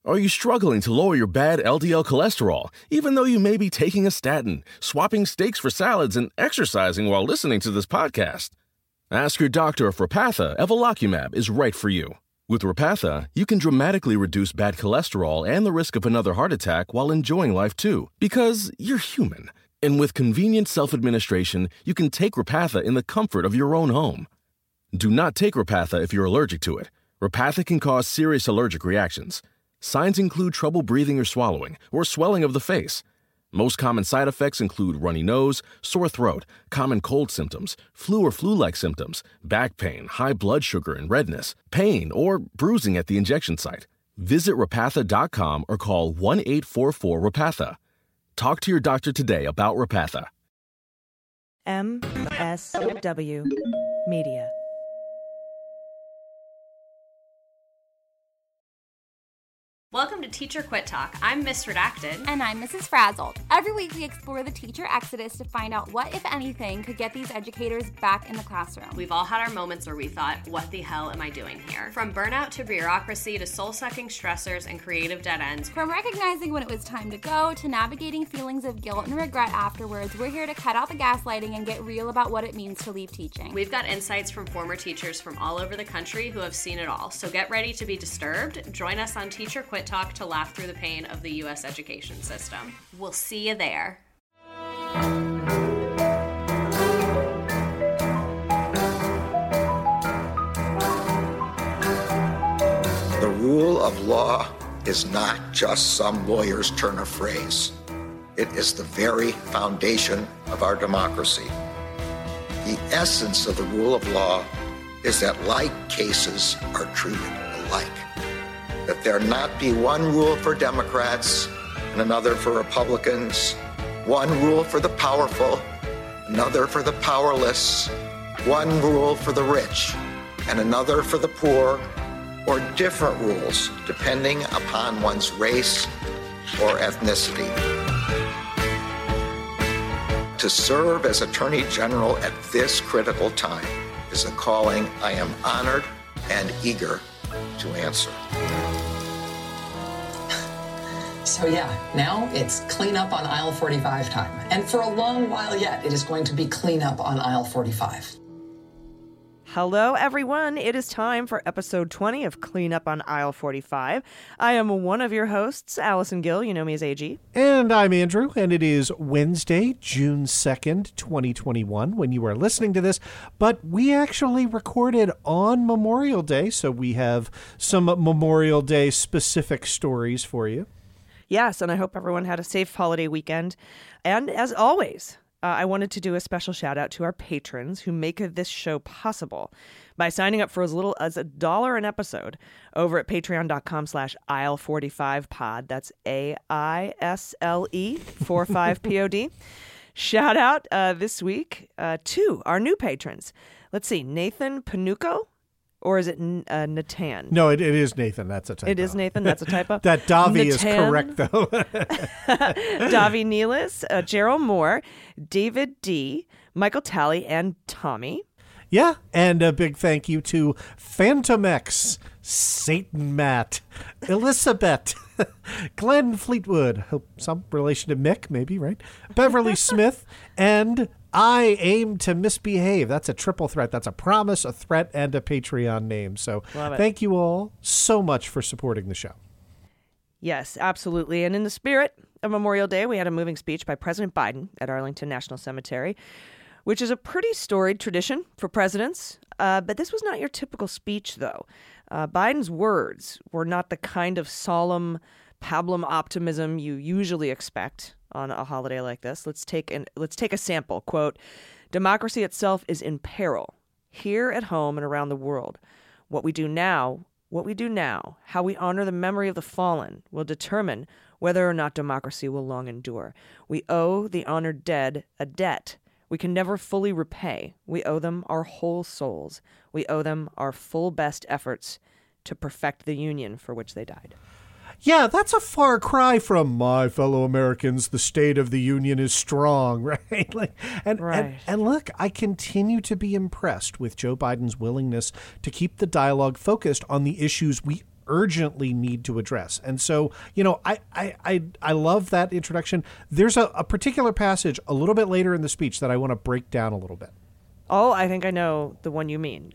Are you struggling to lower your bad LDL cholesterol, even though you may be taking a statin, swapping steaks for salads, and exercising while listening to this podcast? Ask your doctor if Repatha Evolocumab is right for you. With Repatha, you can dramatically reduce bad cholesterol and the risk of another heart attack while enjoying life too, because you're human. And with convenient self-administration, you can take Repatha in the comfort of your own home. Do not take Repatha if you're allergic to it. Repatha can cause serious allergic reactions. Signs include trouble breathing or swallowing, or swelling of the face. Most common side effects include runny nose, sore throat, common cold symptoms, flu or flu-like symptoms, back pain, high blood sugar and redness, pain, or bruising at the injection site. Visit Repatha.com or call 1-844-REPATHA. Talk to your doctor today about Repatha. MSW Media. Welcome to Teacher Quit Talk. I'm Miss Redacted. And I'm Mrs. Frazzled. Every week we explore the teacher exodus to find out what, if anything, could get these educators back in the classroom. We've all had our moments where we thought, what the hell am I doing here? From burnout to bureaucracy to soul-sucking stressors and creative dead ends. From recognizing when it was time to go to navigating feelings of guilt and regret afterwards, we're here to cut out the gaslighting and get real about what it means to leave teaching. We've got insights from former teachers from all over the country who have seen it all. So get ready to be disturbed. Join us on Teacher Quit Talk to laugh through the pain of the U.S. education system. We'll see you there. The rule of law is not just some lawyer's turn of phrase. It is the very foundation of our democracy. The essence of the rule of law is that like cases are treated alike. That there not be one rule for Democrats and another for Republicans, one rule for the powerful, another for the powerless, one rule for the rich and another for the poor, or different rules depending upon one's race or ethnicity. To serve as Attorney General at this critical time is a calling I am honored and eager to answer. So yeah, now it's clean up on aisle 45 time. And for a long while yet, it is going to be clean up on aisle 45. Hello, everyone. It is time for episode 20 of Clean Up on Aisle 45. I am one of your hosts, Allison Gill. You know me as AG. And I'm Andrew, and it is Wednesday, June 2nd, 2021, when you are listening to this. But we actually recorded on Memorial Day, so we have some Memorial Day specific stories for you. Yes, and I hope everyone had a safe holiday weekend. And as always, I wanted to do a special shout out to our patrons who make this show possible by signing up for as little as $1 an episode over at patreon.com/aisle45pod. That's AISLE 45POD. Shout out this week to our new patrons. Let's see, Nathan Panuco. Or is it Natan? No, it is Nathan. That's a typo. It is Nathan. That's a typo. That Davi Natan, is correct, though. Davi Neelis, Gerald Moore, David D., Michael Talley, and Tommy. Yeah, and a big thank you to Phantom X, Satan Matt, Elizabeth, Glenn Fleetwood, some relation to Mick, maybe, right? Beverly Smith, and I Aim to Misbehave. That's a triple threat. That's a promise, a threat, and a Patreon name. So thank you all so much for supporting the show. Yes, absolutely. And in the spirit of Memorial Day, we had a moving speech by President Biden at Arlington National Cemetery, which is a pretty storied tradition for presidents. But this was not your typical speech, though. Biden's words were not the kind of solemn pablum optimism you usually expect on a holiday like this. Let's take a sample. Quote, "Democracy itself is in peril, here at home and around the world. What we do now, how we honor the memory of the fallen, will determine whether or not democracy will long endure. We owe the honored dead a debt we can never fully repay. We owe them our whole souls. We owe them our full best efforts to perfect the union for which they died." Yeah, that's a far cry from "my fellow Americans, the state of the union is strong," right? And look, I continue to be impressed with Joe Biden's willingness to keep the dialogue focused on the issues we urgently need to address. And so, I love that introduction. There's a particular passage a little bit later in the speech that I want to break down a little bit. Oh, I think I know the one you mean.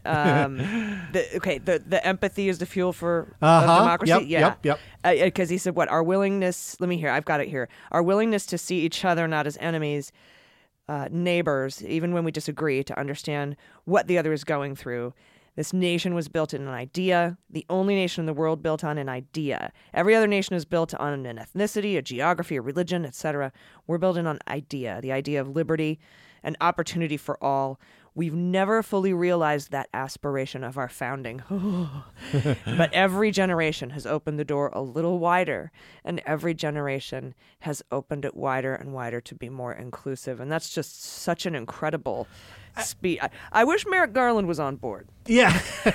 The empathy is the fuel for democracy. Yep. Because he said, our willingness, I've got it here. Our willingness to see each other not as enemies, neighbors, even when we disagree, to understand what the other is going through. This nation was built on an idea, the only nation in the world built on an idea. Every other nation is built on an ethnicity, a geography, a religion, etc. We're building on idea, the idea of liberty and opportunity for all. We've never fully realized that aspiration of our founding. But every generation has opened the door a little wider, and every generation has opened it wider and wider to be more inclusive. And that's just such an incredible speech. I wish Merrick Garland was on board. Yeah,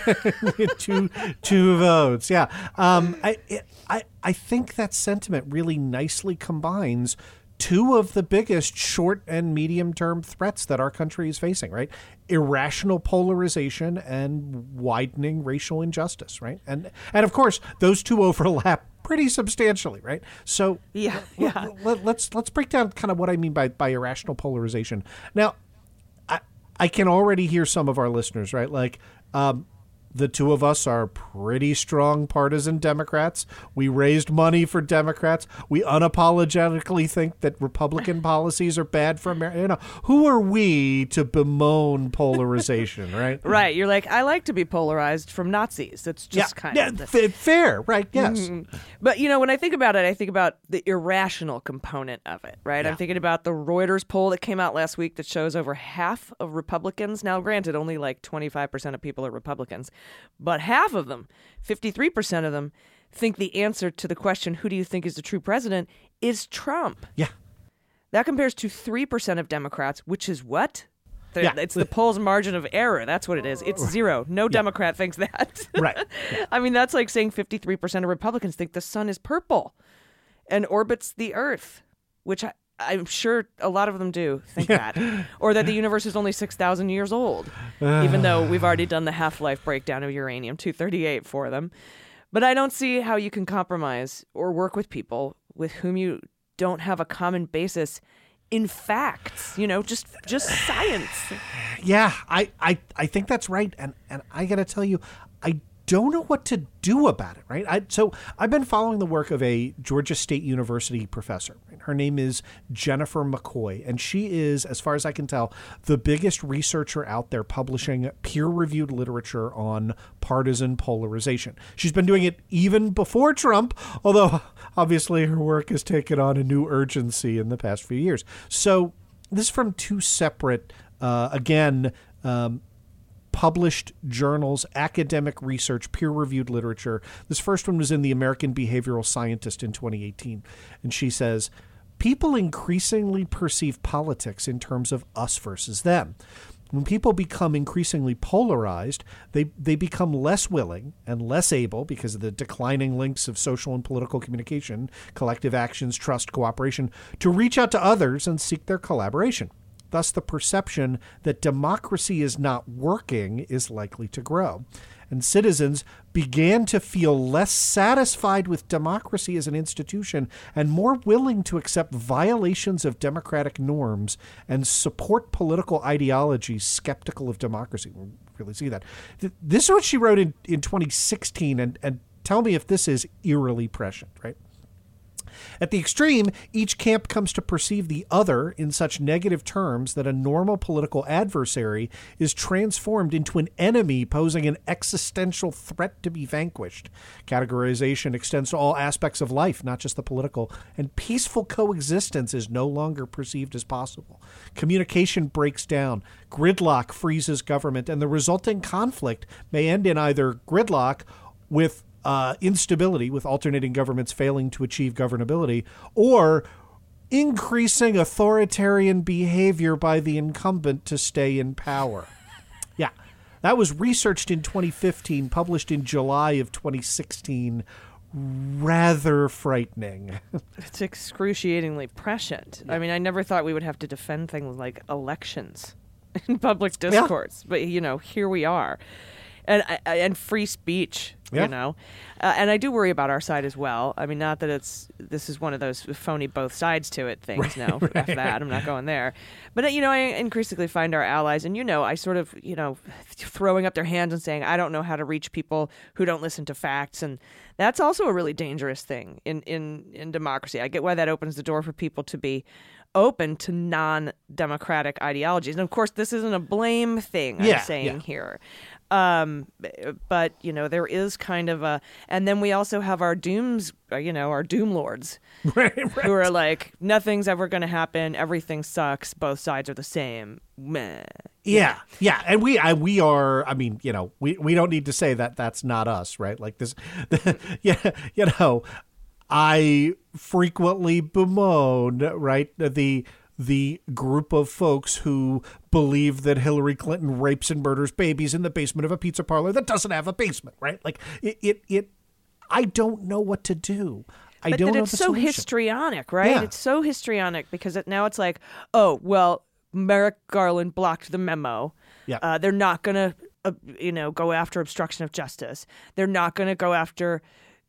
two votes. Yeah, I think that sentiment really nicely combines two of the biggest short and medium term threats that our country is facing, right? Irrational polarization and widening racial injustice, right? And of course, those two overlap pretty substantially, right? So let's break down kind of what I mean by irrational polarization. Now, I can already hear some of our listeners, right? Like, the two of us are pretty strong partisan Democrats. We raised money for Democrats. We unapologetically think that Republican policies are bad for America. Who are we to bemoan polarization, right? Right. You're like, I like to be polarized from Nazis. That's just kind of fair, right? Yes. Mm-hmm. But, when I think about it, I think about the irrational component of it, right? Yeah. I'm thinking about the Reuters poll that came out last week that shows over half of Republicans. Now, granted, only like 25% of people are Republicans. But half of them, 53% of them, think the answer to the question, who do you think is the true president, is Trump. Yeah. That compares to 3% of Democrats, which is what? It's the poll's margin of error. That's what it is. It's zero. No Democrat thinks that. Right. Yeah. I mean, that's like saying 53% of Republicans think the sun is purple and orbits the earth, which I'm sure a lot of them do think that. Or that the universe is only 6,000 years old, even though we've already done the half-life breakdown of uranium-238 for them. But I don't see how you can compromise or work with people with whom you don't have a common basis in facts, just science. Yeah, I think that's right. And I got to tell you, I don't know what to do about it, right? So I've been following the work of a Georgia State University professor. Her name is Jennifer McCoy, and she is, as far as I can tell, the biggest researcher out there publishing peer-reviewed literature on partisan polarization. She's been doing it even before Trump, although obviously her work has taken on a new urgency in the past few years. So this is from two separate, published journals, academic research, peer-reviewed literature. This first one was in the American Behavioral Scientist in 2018. And she says, people increasingly perceive politics in terms of us versus them. When people become increasingly polarized, they become less willing and less able, because of the declining links of social and political communication, collective actions, trust, cooperation, to reach out to others and seek their collaboration. Thus, the perception that democracy is not working is likely to grow. And citizens began to feel less satisfied with democracy as an institution and more willing to accept violations of democratic norms and support political ideologies skeptical of democracy. We really see that. This is what she wrote in 2016, and tell me if this is eerily prescient, right? At the extreme, each camp comes to perceive the other in such negative terms that a normal political adversary is transformed into an enemy posing an existential threat to be vanquished. Categorization extends to all aspects of life, not just the political, and peaceful coexistence is no longer perceived as possible. Communication breaks down, gridlock freezes government, and the resulting conflict may end in either gridlock with instability, with alternating governments failing to achieve governability, or increasing authoritarian behavior by the incumbent to stay in power. Yeah, that was researched in 2015, published in July of 2016. Rather frightening. It's excruciatingly prescient. Yeah. I mean, I never thought we would have to defend things like elections in public discourse, but, here we are. and free speech. Yeah. You know, and I do worry about our side as well. I mean, not that this is one of those phony both sides to it things. No, F that. I'm not going there. But you know, I increasingly find our allies, and you know, I sort of, you know, throwing up their hands and saying, I don't know how to reach people who don't listen to facts, and that's also a really dangerous thing in democracy. I get why that opens the door for people to be open to non-democratic ideologies, and of course, this isn't a blame thing. I'm saying here. But you know, there is kind of a, and then we also have our doom lords, right. who are like, nothing's ever going to happen, everything sucks, both sides are the same. Meh. Yeah, and we are. I mean, you know, we don't need to say that that's not us, right? Like this, yeah, you know, I frequently bemoan, right, the group of folks who believe that Hillary Clinton rapes and murders babies in the basement of a pizza parlor that doesn't have a basement, right? Like it I don't know what to do. I don't know the it's so solution. histrionic, right? Yeah. It's so histrionic because now it's like, oh, well, Merrick Garland blocked the memo. Yeah. They're not going to, go after obstruction of justice. They're not going to go after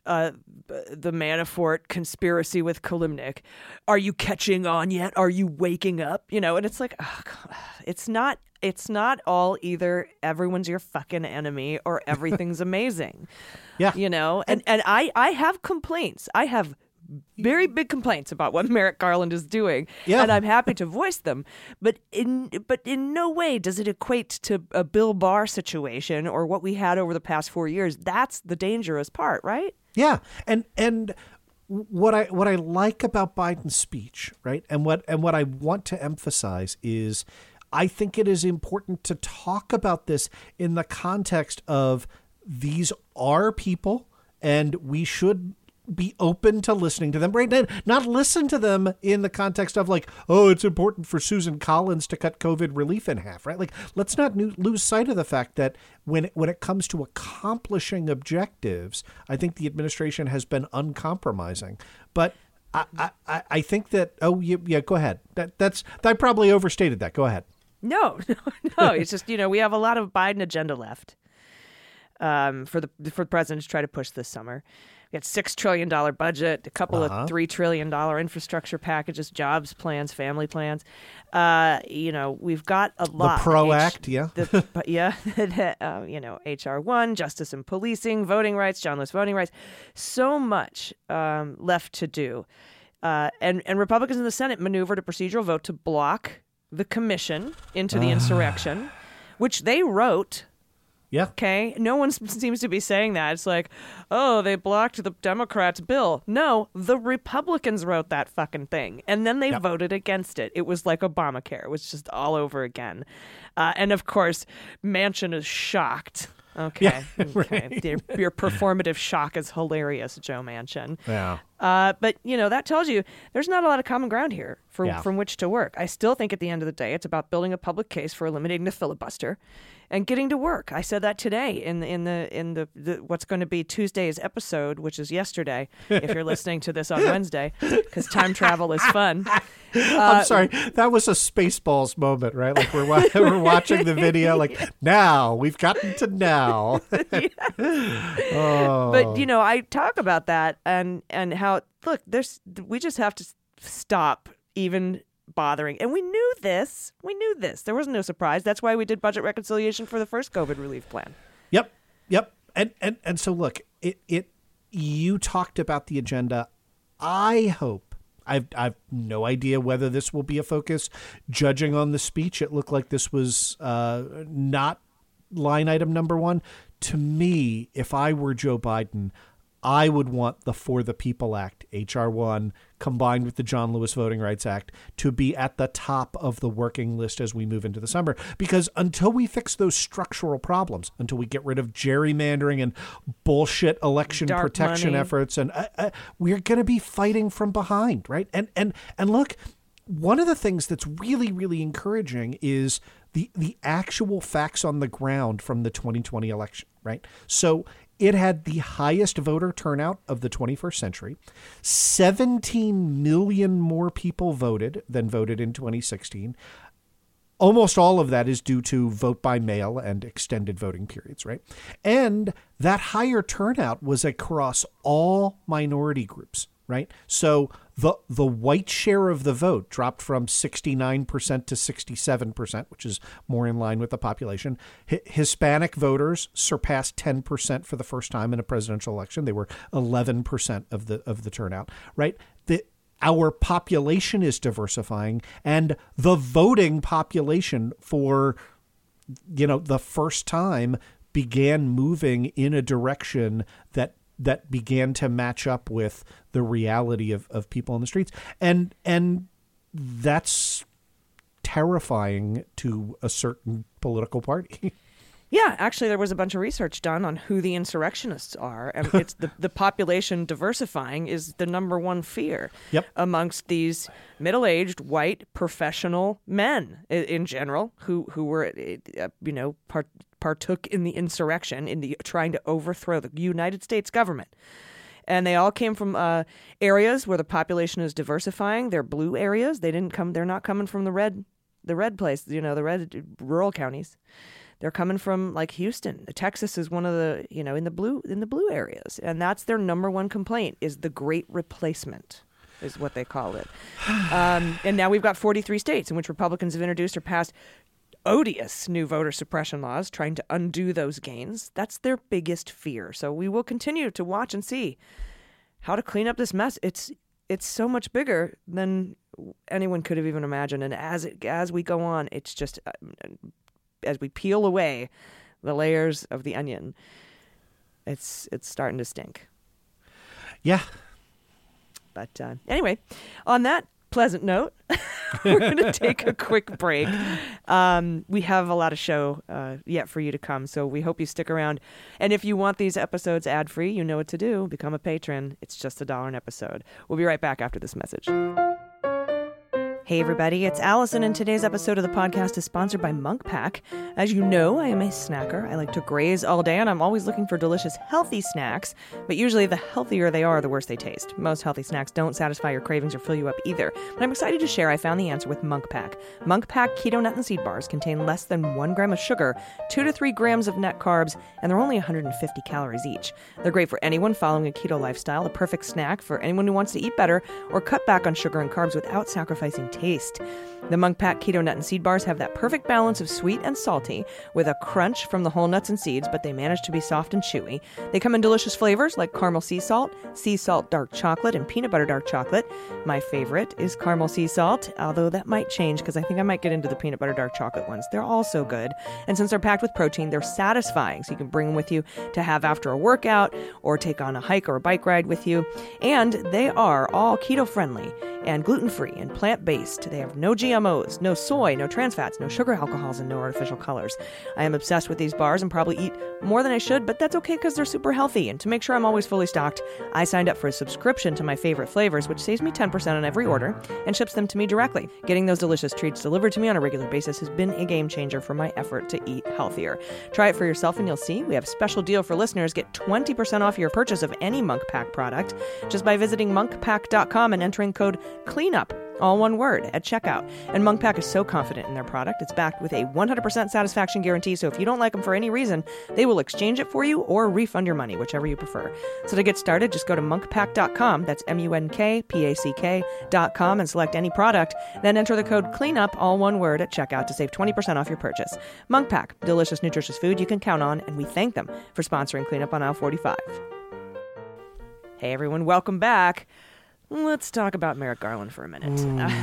the Manafort conspiracy with Kalimnik. Are you catching on yet? Are you waking up? You know, and it's like, oh, God, it's not all either everyone's your fucking enemy or everything's amazing. Yeah. You know, and I have complaints. I have very big complaints about what Merrick Garland is doing, and I'm happy to voice them. But in no way does it equate to a Bill Barr situation or what we had over the past 4 years. That's the dangerous part, right? Yeah, and what I like about Biden's speech, right, and what I want to emphasize is, I think it is important to talk about this in the context of these are people, and we should be open to listening to them, right? Not listen to them in the context of like, oh, it's important for Susan Collins to cut COVID relief in half, right? Like, let's not lose sight of the fact that when it comes to accomplishing objectives, I think the administration has been uncompromising. But I think that, go ahead. I probably overstated that. Go ahead. No. It's just, we have a lot of Biden agenda left for the president to try to push this summer. We got $6 trillion budget, a couple of $3 trillion infrastructure packages, jobs plans, family plans. We've got a lot. The PRO Act, HR1, justice and policing, voting rights, John Lewis voting rights. So much left to do. And Republicans in the Senate maneuvered a procedural vote to block the commission into the insurrection, which they wrote. Yeah. Okay. No one seems to be saying that. It's like, oh, they blocked the Democrats' bill. No, the Republicans wrote that fucking thing. And then they voted against it. It was like Obamacare. It was just all over again. And of course, Manchin is shocked. Okay. Yeah, okay. right. Your performative shock is hilarious, Joe Manchin. Yeah. But, that tells you there's not a lot of common ground here from which to work. I still think at the end of the day, it's about building a public case for eliminating the filibuster and getting to work. I said that today in the what's going to be Tuesday's episode, which is yesterday, if you're listening to this on Wednesday, because time travel is fun. I'm sorry. That was a Spaceballs moment, right? Like we're watching the video, like, now, we've gotten to now. Oh. But, I talk about that and how, look, we just have to stop even bothering. And we knew this. There was no surprise. That's why we did budget reconciliation for the first COVID relief plan. Yep. And so, look, you talked about the agenda. I hope, I've no idea whether this will be a focus. Judging on the speech, it looked like this was not line item number one. To me, if I were Joe Biden, I would want the For the People Act, HR1, combined with the John Lewis Voting Rights Act, to be at the top of the working list as we move into the summer. Because until we fix those structural problems, until we get rid of gerrymandering and bullshit election dark protection money efforts, and we're going to be fighting from behind, right? And look, one of the things that's really, really encouraging is the actual facts on the ground from the 2020 election, right? So it had the highest voter turnout of the 21st century. 17 million more people voted than voted in 2016. almost all of that is due to vote by mail and extended voting periods, right? And that higher turnout was across all minority groups, right? So the white share of the vote dropped from 69% to 67%, which is more in line with the population. Hispanic voters surpassed 10% for the first time in a presidential election. They were 11% of the turnout, right? Our population is diversifying, and the voting population for, the first time began moving in a direction that began to match up with the reality of people in the streets. And that's terrifying to a certain political party. Yeah, actually, there was a bunch of research done on who the insurrectionists are, and it's the population diversifying is the number one fear amongst these middle-aged white professional men in general who were partook in the insurrection, in the trying to overthrow the United States government. And they all came from areas where the population is diversifying. They're blue areas. They're not coming from the red place, the red rural counties. They're coming from like Houston. Texas is one of the, in the blue areas. And that's their number one complaint is the Great Replacement is what they call it. And now we've got 43 states in which Republicans have introduced or passed odious new voter suppression laws trying to undo those gains. That's their biggest fear. So we will continue to watch and see how to clean up this mess. It's so much bigger than anyone could have even imagined. And as we go on, it's just... as we peel away the layers of the onion, it's starting to stink. Yeah. But anyway, on that pleasant note, we're going to take a quick break. We have a lot of show yet for you to come, so we hope you stick around. And if you want these episodes ad-free, you know what to do. Become a patron. It's just $1 an episode. We'll be right back after this message. Hey everybody, it's Allison, and today's episode of the podcast is sponsored by Munk Pack. As you know, I am a snacker. I like to graze all day, and I'm always looking for delicious, healthy snacks, but usually the healthier they are, the worse they taste. Most healthy snacks don't satisfy your cravings or fill you up either, but I'm excited to share I found the answer with Munk Pack. Munk Pack Keto Nut and Seed Bars contain less than 1 gram of sugar, 2 to 3 grams of net carbs, and they're only 150 calories each. They're great for anyone following a keto lifestyle, the perfect snack for anyone who wants to eat better or cut back on sugar and carbs without sacrificing taste. The Munk Pack Keto Nut and Seed Bars have that perfect balance of sweet and salty with a crunch from the whole nuts and seeds, but they manage to be soft and chewy. They come in delicious flavors like caramel sea salt dark chocolate, and peanut butter dark chocolate. My favorite is caramel sea salt, although that might change because I think I might get into the peanut butter dark chocolate ones. They're all so good. And since they're packed with protein, they're satisfying, so you can bring them with you to have after a workout or take on a hike or a bike ride with you. And they are all keto-friendly and gluten-free and plant-based. They have no GMOs, no soy, no trans fats, no sugar alcohols, and no artificial colors. I am obsessed with these bars and probably eat more than I should, but that's okay because they're super healthy. And to make sure I'm always fully stocked, I signed up for a subscription to my favorite flavors, which saves me 10% on every order and ships them to me directly. Getting those delicious treats delivered to me on a regular basis has been a game changer for my effort to eat healthier. Try it for yourself and you'll see. We have a special deal for listeners. Get 20% off your purchase of any Munk Pack product just by visiting monkpack.com and entering code CLEANUP, all one word, at checkout. And Munk Pack is so confident in their product, it's backed with a 100% satisfaction guarantee, so if you don't like them for any reason, they will exchange it for you or refund your money, whichever you prefer. So to get started, just go to monkpack.com, that's MUNKPACK.com, and select any product, then enter the code CLEANUP, all one word, at checkout to save 20% off your purchase. Munk Pack, delicious, nutritious food you can count on, and we thank them for sponsoring Cleanup on Aisle 45. Hey everyone, welcome back. Let's talk about Merrick Garland for a minute.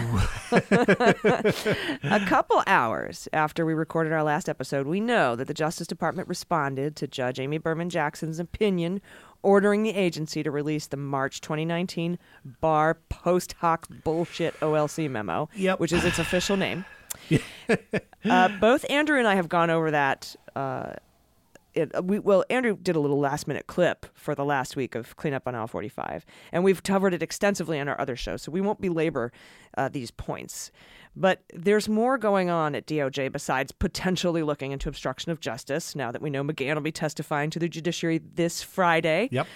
A couple hours after we recorded our last episode, we know that the Justice Department responded to Judge Amy Berman Jackson's opinion ordering the agency to release the March 2019 Barr post hoc bullshit OLC memo, which is its official name. Both Andrew and I have gone over that. Andrew did a little last-minute clip for the last week of Cleanup on Aisle 45, and we've covered it extensively on our other show, so we won't belabor these points. But there's more going on at DOJ besides potentially looking into obstruction of justice, now that we know McGahn will be testifying to the judiciary this Friday. Yep.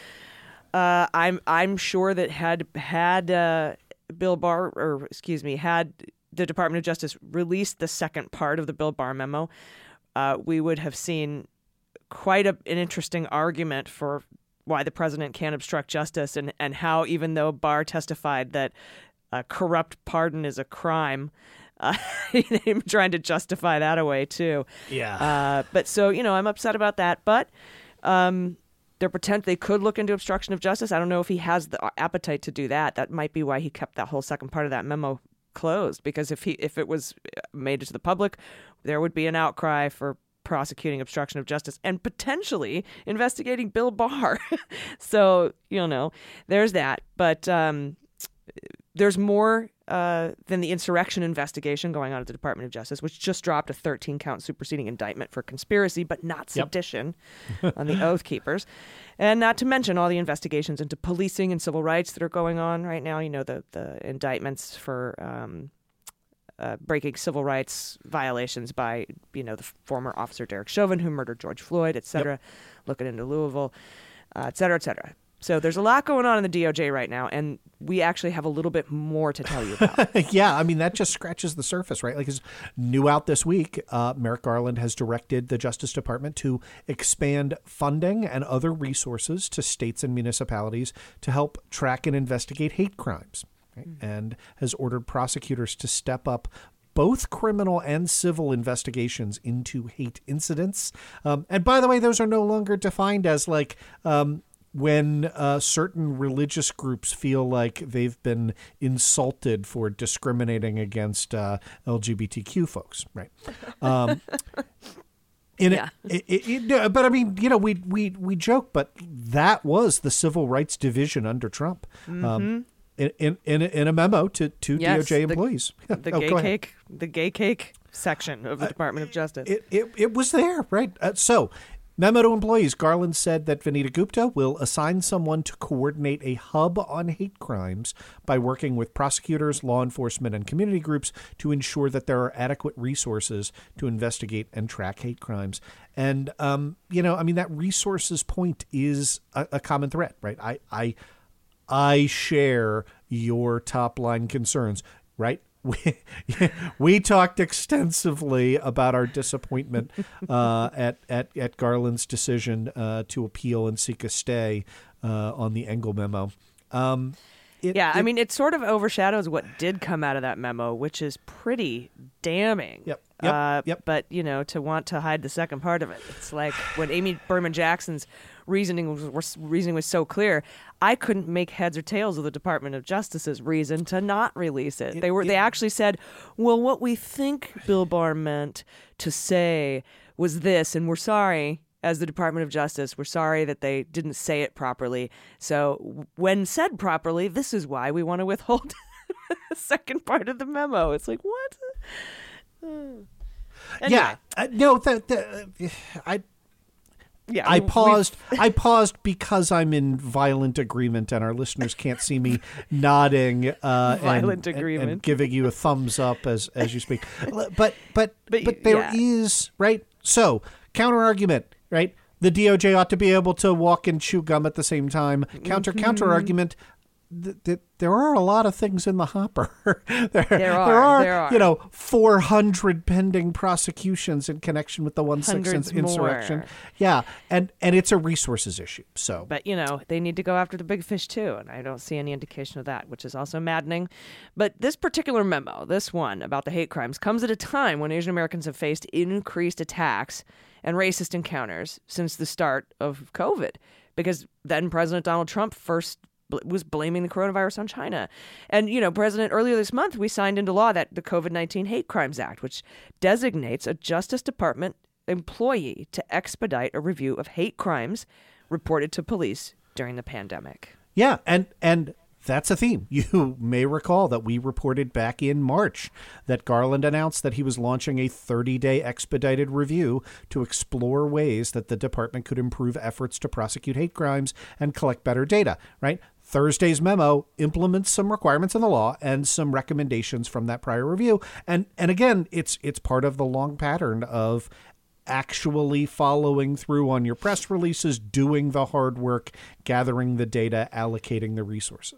I'm sure that had the Department of Justice released the second part of the Bill Barr memo, we would have seen quite an interesting argument for why the president can't obstruct justice, and how, even though Barr testified that a corrupt pardon is a crime, him trying to justify that away too. Yeah. But so, I'm upset about that. But they could look into obstruction of justice. I don't know if he has the appetite to do that. That might be why he kept that whole second part of that memo closed, because if it was made to the public, there would be an outcry for prosecuting obstruction of justice and potentially investigating Bill Barr. So, there's that. But there's more than the insurrection investigation going on at the Department of Justice, which just dropped a 13-count superseding indictment for conspiracy, but not sedition on the Oath Keepers. And not to mention all the investigations into policing and civil rights that are going on right now. The indictments for breaking civil rights violations by, the former officer Derek Chauvin, who murdered George Floyd, et cetera, looking into Louisville, et cetera, et cetera. So there's a lot going on in the DOJ right now, and we actually have a little bit more to tell you about. Yeah, I mean, that just scratches the surface, right? Like, it's new out this week, Merrick Garland has directed the Justice Department to expand funding and other resources to states and municipalities to help track and investigate hate crimes, right? And has ordered prosecutors to step up both criminal and civil investigations into hate incidents. And by the way, those are no longer defined as like when certain religious groups feel like they've been insulted for discriminating against LGBTQ folks, right? But I mean, we joke, but that was the Civil Rights Division under Trump. In a memo to DOJ employees. The gay cake section of the Department of Justice. It was there, right? So, memo to employees, Garland said that Vanita Gupta will assign someone to coordinate a hub on hate crimes by working with prosecutors, law enforcement, and community groups to ensure that there are adequate resources to investigate and track hate crimes. And, that resources point is a common thread, right? I share your top line concerns, right? We talked extensively about our disappointment at Garland's decision to appeal and seek a stay on the Engel memo. It sort of overshadows what did come out of that memo, which is pretty damning. Yep. But, to want to hide the second part of it, it's like when Amy Berman Jackson's reasoning was so clear, I couldn't make heads or tails of the Department of Justice's reason to not release it. They actually said, well, what we think Bill Barr meant to say was this, and we're sorry. As the Department of Justice, we're sorry that they didn't say it properly. So when said properly, this is why we want to withhold the second part of the memo. It's like, what? Anyway. I paused because I'm in violent agreement, and our listeners can't see me nodding agreement and giving you a thumbs up as you speak. But there is, right? So, counter argument, right? The DOJ ought to be able to walk and chew gum at the same time. Counter argument. There are a lot of things in the hopper. There are 400 pending prosecutions in connection with the 1/6 insurrection. Yeah, and it's a resources issue. So, but they need to go after the big fish too, and I don't see any indication of that, which is also maddening. But this particular memo, this one about the hate crimes, comes at a time when Asian Americans have faced increased attacks and racist encounters since the start of COVID, because then President Donald Trump first was blaming the coronavirus on China. And, President, earlier this month, we signed into law that the COVID-19 Hate Crimes Act, which designates a Justice Department employee to expedite a review of hate crimes reported to police during the pandemic. Yeah, and that's a theme. You may recall that we reported back in March that Garland announced that he was launching a 30-day expedited review to explore ways that the department could improve efforts to prosecute hate crimes and collect better data, right? Thursday's memo implements some requirements in the law and some recommendations from that prior review. And again, it's part of the long pattern of actually following through on your press releases, doing the hard work, gathering the data, allocating the resources.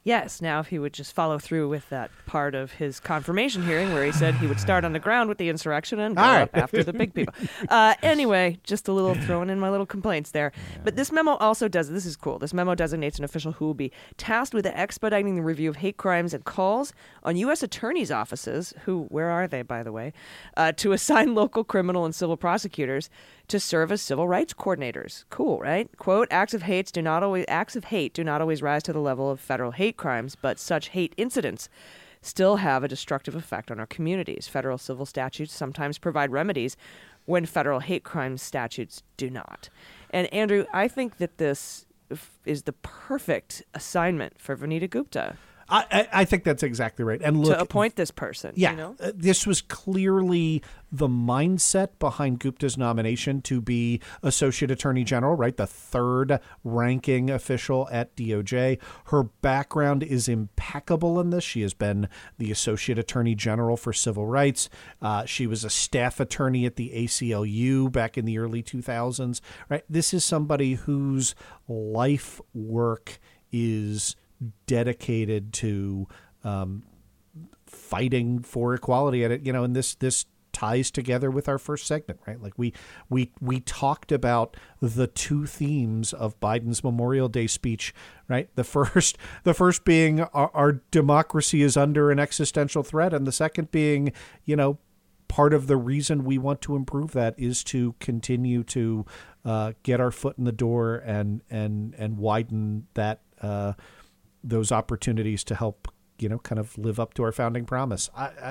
Yes, now if he would just follow through with that part of his confirmation hearing where he said he would start on the ground with the insurrection and go up after the big people. Anyway, just a little throwing in my little complaints there. But this memo also does, this is cool, this memo designates an official who will be tasked with expediting the review of hate crimes and calls on U.S. attorneys' offices, who, where are they, by the way, to assign local criminal and civil prosecutors to serve as civil rights coordinators. Cool, right? Quote, acts of hate do not always rise to the level of federal hate crimes, but such hate incidents still have a destructive effect on our communities. Federal civil statutes sometimes provide remedies when federal hate crime statutes do not. And Andrew, I think that this is the perfect assignment for Vanita Gupta. I think that's exactly right. And look, to appoint this person. Yeah, you know? This was clearly the mindset behind Gupta's nomination to be Associate Attorney General, right? The third ranking official at DOJ. Her background is impeccable in this. She has been the Associate Attorney General for Civil Rights. She was a staff attorney at the ACLU back in the early 2000s, right? This is somebody whose life work is dedicated to fighting for equality at it, and this ties together with our first segment, right? Like we talked about the two themes of Biden's Memorial Day speech, right? The first being our democracy is under an existential threat, and the second being, part of the reason we want to improve that is to continue to get our foot in the door and widen that those opportunities to help, kind of live up to our founding promise.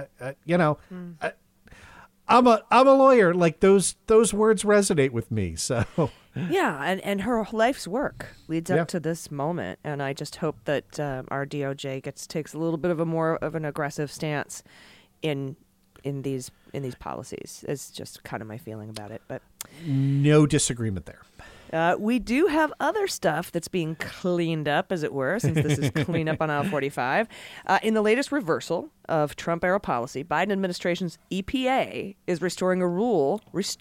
I'm a lawyer. Like those words resonate with me. So yeah, and her life's work leads up to this moment, and I just hope that our DOJ takes a little bit of a more of an aggressive stance in these policies. It's just kind of my feeling about it. But no disagreement there. We do have other stuff that's being cleaned up, as it were, since this is clean up on aisle 45. In the latest reversal of Trump-era policy, Biden administration's EPA is restoring a rule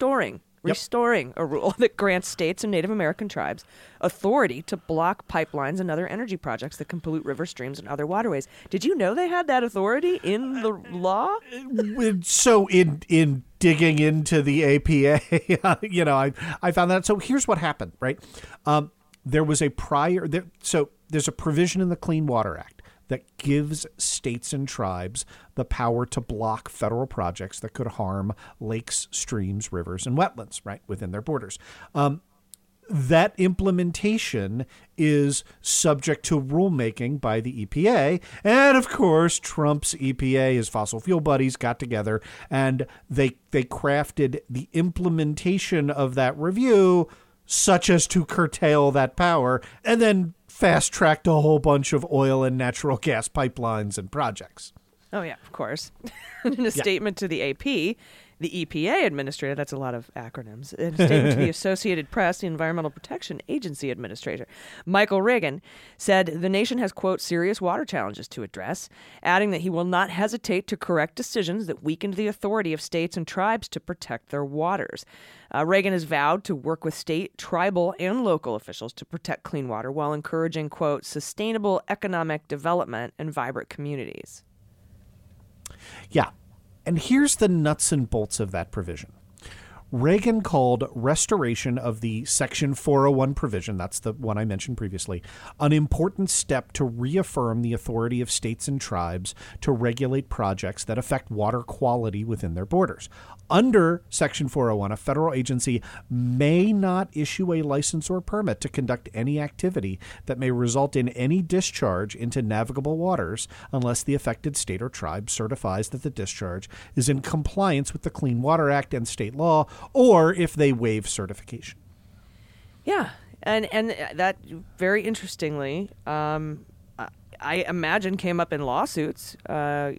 that grants states and Native American tribes authority to block pipelines and other energy projects that can pollute rivers, streams, and other waterways. Did you know they had that authority in the law? So in digging into the APA, I found that. So here's what happened, right? There was there's a provision in the Clean Water Act that gives states and tribes the power to block federal projects that could harm lakes, streams, rivers, and wetlands, right, within their borders. That implementation is subject to rulemaking by the EPA. And, of course, Trump's EPA, his fossil fuel buddies, got together and they crafted the implementation of that review such as to curtail that power, and then fast-tracked a whole bunch of oil and natural gas pipelines and projects. Oh, yeah, of course. In a statement to the AP, the EPA administrator, that's a lot of acronyms, in a statement to the Associated Press, the Environmental Protection Agency administrator, Michael Regan, said the nation has, quote, serious water challenges to address, adding that he will not hesitate to correct decisions that weakened the authority of states and tribes to protect their waters. Reagan has vowed to work with state, tribal, and local officials to protect clean water while encouraging, quote, sustainable economic development and vibrant communities. Yeah. And here's the nuts and bolts of that provision. Reagan called restoration of the Section 401 provision, that's the one I mentioned previously, an important step to reaffirm the authority of states and tribes to regulate projects that affect water quality within their borders. Under Section 401, a federal agency may not issue a license or permit to conduct any activity that may result in any discharge into navigable waters unless the affected state or tribe certifies that the discharge is in compliance with the Clean Water Act and state law, or if they waive certification. Yeah, and that, very interestingly, I imagine came up in lawsuits. There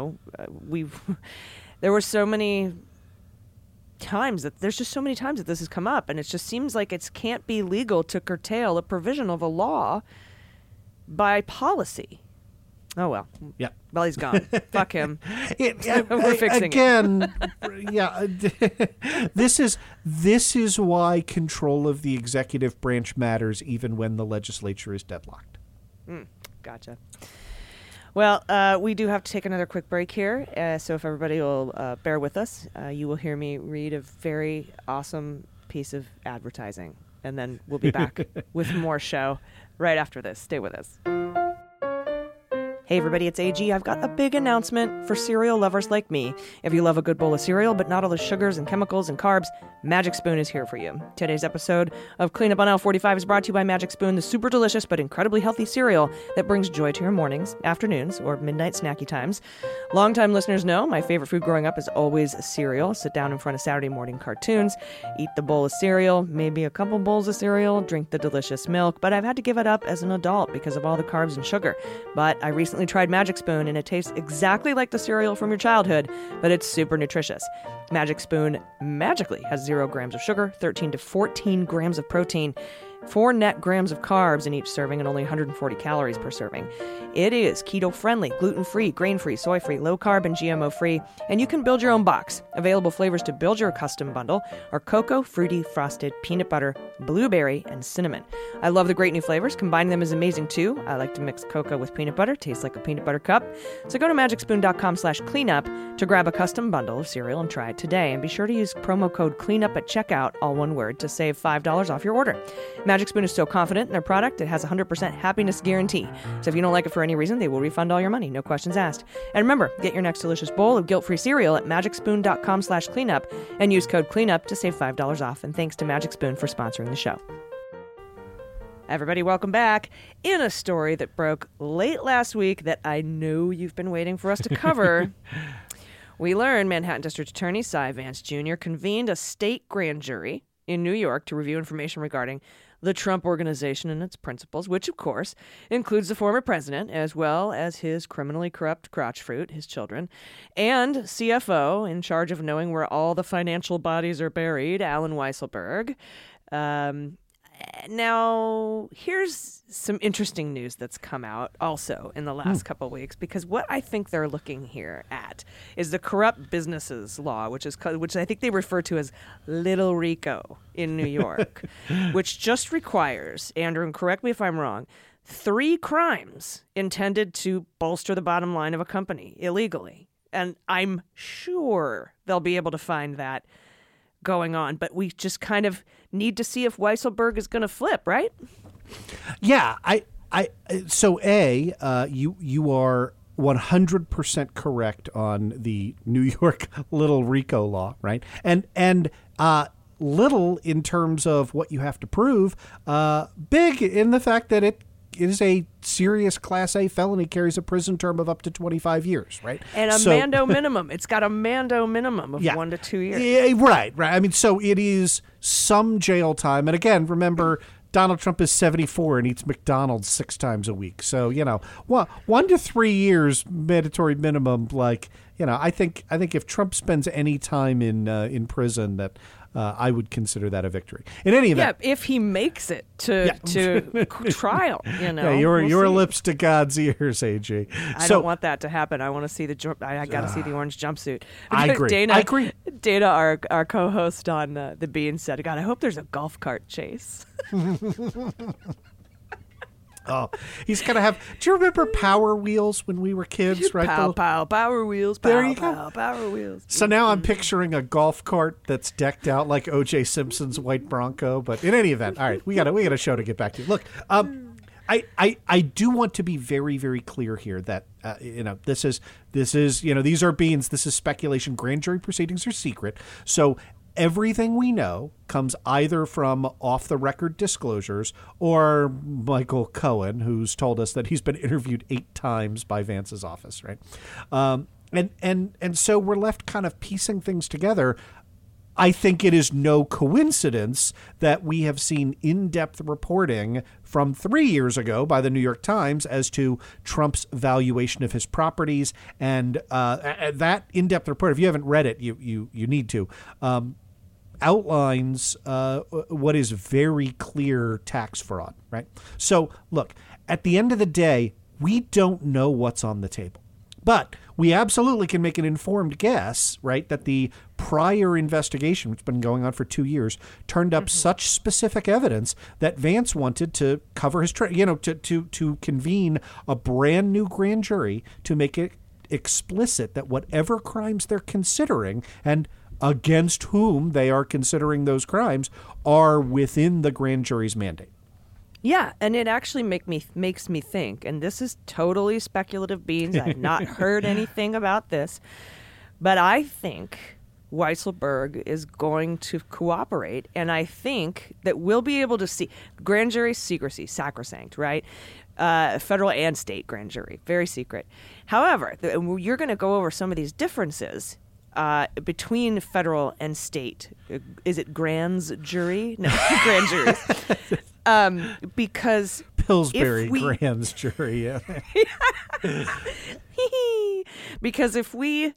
were so many times that there's just so many times that this has come up, and it just seems like it can't be legal to curtail a provision of a law by policy. Oh, well. Yeah. Well, he's gone. Fuck him. We're fixing it. Yeah. This is why control of the executive branch matters even when the legislature is deadlocked. Gotcha. Well, we do have to take another quick break here. So if everybody will bear with us, you will hear me read a very awesome piece of advertising. And then we'll be back with more show right after this. Stay with us. Hey everybody, it's AG. I've got a big announcement for cereal lovers like me. If you love a good bowl of cereal, but not all the sugars and chemicals and carbs, Magic Spoon is here for you. Today's episode of Cleanup on Aisle 45 is brought to you by Magic Spoon, the super delicious but incredibly healthy cereal that brings joy to your mornings, afternoons, or midnight snacky times. Longtime listeners know my favorite food growing up is always cereal. Sit down in front of Saturday morning cartoons, eat the bowl of cereal, maybe a couple bowls of cereal, drink the delicious milk, but I've had to give it up as an adult because of all the carbs and sugar. But I recently tried Magic Spoon, and it tastes exactly like the cereal from your childhood, but it's super nutritious. Magic Spoon magically has 0 grams of sugar, 13 to 14 grams of protein, 4 net grams of carbs in each serving, and only 140 calories per serving. It is keto-friendly, gluten-free, grain-free, soy-free, low-carb, and GMO-free, and you can build your own box. Available flavors to build your custom bundle are cocoa, fruity, frosted, peanut butter, blueberry, and cinnamon. I love the great new flavors. Combining them is amazing, too. I like to mix cocoa with peanut butter. Tastes like a peanut butter cup. So go to magicspoon.com/cleanup to grab a custom bundle of cereal and try it today. And be sure to use promo code CLEANUP at checkout, all one word, to save $5 off your order. Magic Spoon is so confident in their product, it has a 100% happiness guarantee. So if you don't like it for any reason, they will refund all your money, no questions asked. And remember, get your next delicious bowl of guilt-free cereal at magicspoon.com/cleanup and use code CLEANUP to save $5 off. And thanks to Magic Spoon for sponsoring the show. Everybody, welcome back. In a story that broke late last week that I know you've been waiting for us to cover, we learned Manhattan District Attorney Cy Vance Jr. convened a state grand jury in New York to review information regarding the Trump Organization and its principles, which, of course, includes the former president, as well as his criminally corrupt crotch fruit, his children, and CFO, in charge of knowing where all the financial bodies are buried, Allen Weisselberg. Now, here's some interesting news that's come out also in the last couple of weeks, because what I think they're looking here at is the Corrupt Businesses Law, which I think they refer to as Little RICO in New York, which just requires, Andrew, and correct me if I'm wrong, 3 crimes intended to bolster the bottom line of a company illegally. And I'm sure they'll be able to find that going on, but we just kind of need to see if Weisselberg is going to flip, right? Yeah, so you are 100% correct on the New York Little RICO law, right? And little in terms of what you have to prove, big in the fact that it is a serious Class A felony, carries a prison term of up to 25 years, right? And a mando minimum. It's got a mando minimum of 1 to 2 years. Yeah, right. I mean, so it is some jail time. And again, remember, Donald Trump is 74 and eats McDonald's 6 times a week. So, 1 to 3 years mandatory minimum. Like, I think if Trump spends any time in prison, that I would consider that a victory. In any event, if he makes it to trial, Yeah, your lips to God's ears, AG. I don't want that to happen. I want to see I got to see the orange jumpsuit. I agree. Dana, our co-host on The Bean, said, "God, I hope there's a golf cart chase." Oh, he's going to have... Do you remember Power Wheels when we were kids? Right? Power Wheels. There you go. Power Wheels. So now I'm picturing a golf cart that's decked out like O.J. Simpson's white Bronco. But in any event, all right, we got a show to get back to. Look, I do want to be very, very clear here that this is these are beans. This is speculation. Grand jury proceedings are secret. So everything we know comes either from off-the-record disclosures or Michael Cohen, who's told us that he's been interviewed 8 times by Vance's office, right? And so we're left kind of piecing things together. I think it is no coincidence that we have seen in-depth reporting from 3 years ago by the New York Times as to Trump's valuation of his properties, and that in-depth report, if you haven't read it, you need to, outlines what is very clear tax fraud, right? So, look, at the end of the day, we don't know what's on the table. But we absolutely can make an informed guess, right, that the prior investigation, which has been going on for 2 years, turned up such specific evidence that Vance wanted to cover his to convene a brand new grand jury to make it explicit that whatever crimes they're considering and against whom they are considering those crimes are within the grand jury's mandate. Yeah, and it actually makes me think, and this is totally speculative beans. I've not heard anything about this, but I think Weisselberg is going to cooperate, and I think that we'll be able to see grand jury secrecy, sacrosanct, right? Federal and state grand jury, very secret. However, you're going to go over some of these differences between federal and state. Is it grands jury? No, grand juries. Because Pillsbury Grand's jury, yeah. Because if we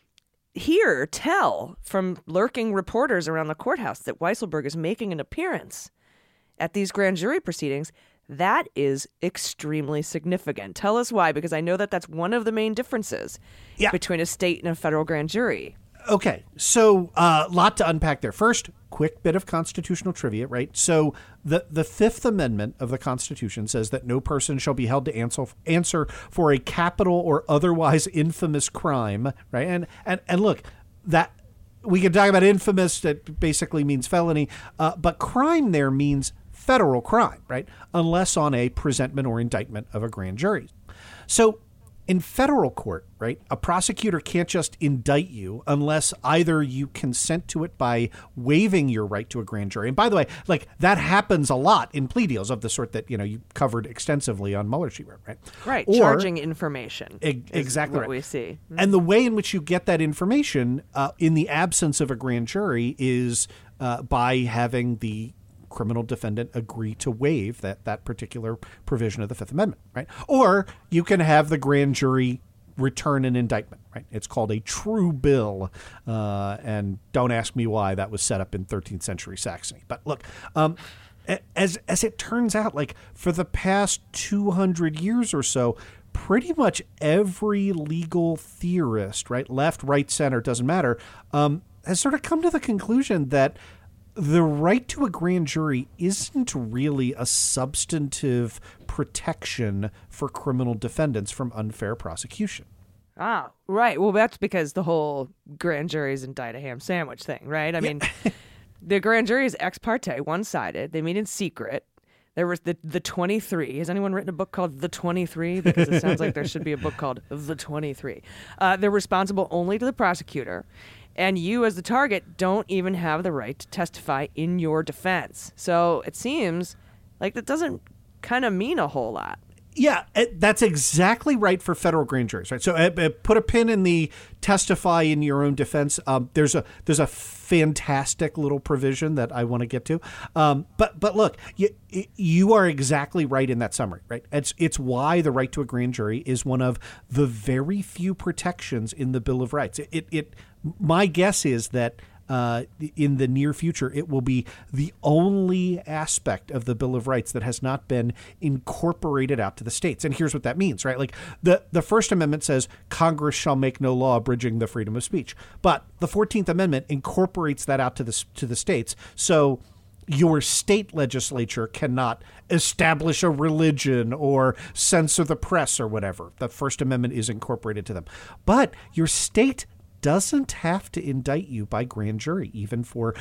tell from lurking reporters around the courthouse that Weisselberg is making an appearance at these grand jury proceedings, that is extremely significant. Tell us why, because I know that that's one of the main differences between a state and a federal grand jury. Okay, so a lot to unpack there. First, quick bit of constitutional trivia, right? So the Fifth Amendment of the Constitution says that no person shall be held to answer for a capital or otherwise infamous crime, right? And look, that we can talk about infamous, that basically means felony, but crime there means federal crime, right? Unless on a presentment or indictment of a grand jury. So in federal court, right, a prosecutor can't just indict you unless either you consent to it by waiving your right to a grand jury. And by the way, like that happens a lot in plea deals of the sort that, you covered extensively on Mueller sheet, right? Right, or, charging information. Exactly what we see. Mm-hmm. And the way in which you get that information in the absence of a grand jury is by having the criminal defendant agree to waive that particular provision of the Fifth Amendment, right? Or you can have the grand jury return an indictment, right? It's called a true bill, and don't ask me why that was set up in 13th century Saxony. But look, as it turns out, like for the past 200 years or so, pretty much every legal theorist, right, left, right, center, doesn't matter, has sort of come to the conclusion that the right to a grand jury isn't really a substantive protection for criminal defendants from unfair prosecution. Ah, right. Well, that's because the whole grand juries indict a ham sandwich thing, right? I mean, the grand jury is ex parte, one-sided. They meet in secret. There was the 23. Has anyone written a book called The 23? Because it sounds like there should be a book called The 23. They're responsible only to the prosecutor. And you, as the target, don't even have the right to testify in your defense. So it seems like that doesn't kind of mean a whole lot. Yeah, that's exactly right for federal grand juries, right? So put a pin in the testify in your own defense. There's a fantastic little provision that I want to get to. But look, you are exactly right in that summary, right? It's why the right to a grand jury is one of the very few protections in the Bill of Rights. My guess is that in the near future, it will be the only aspect of the Bill of Rights that has not been incorporated out to the states. And here's what that means, right? Like the First Amendment says Congress shall make no law abridging the freedom of speech. But the 14th Amendment incorporates that out to the states. So your state legislature cannot establish a religion or censor the press or whatever. The First Amendment is incorporated to them. But your state doesn't have to indict you by grand jury, even for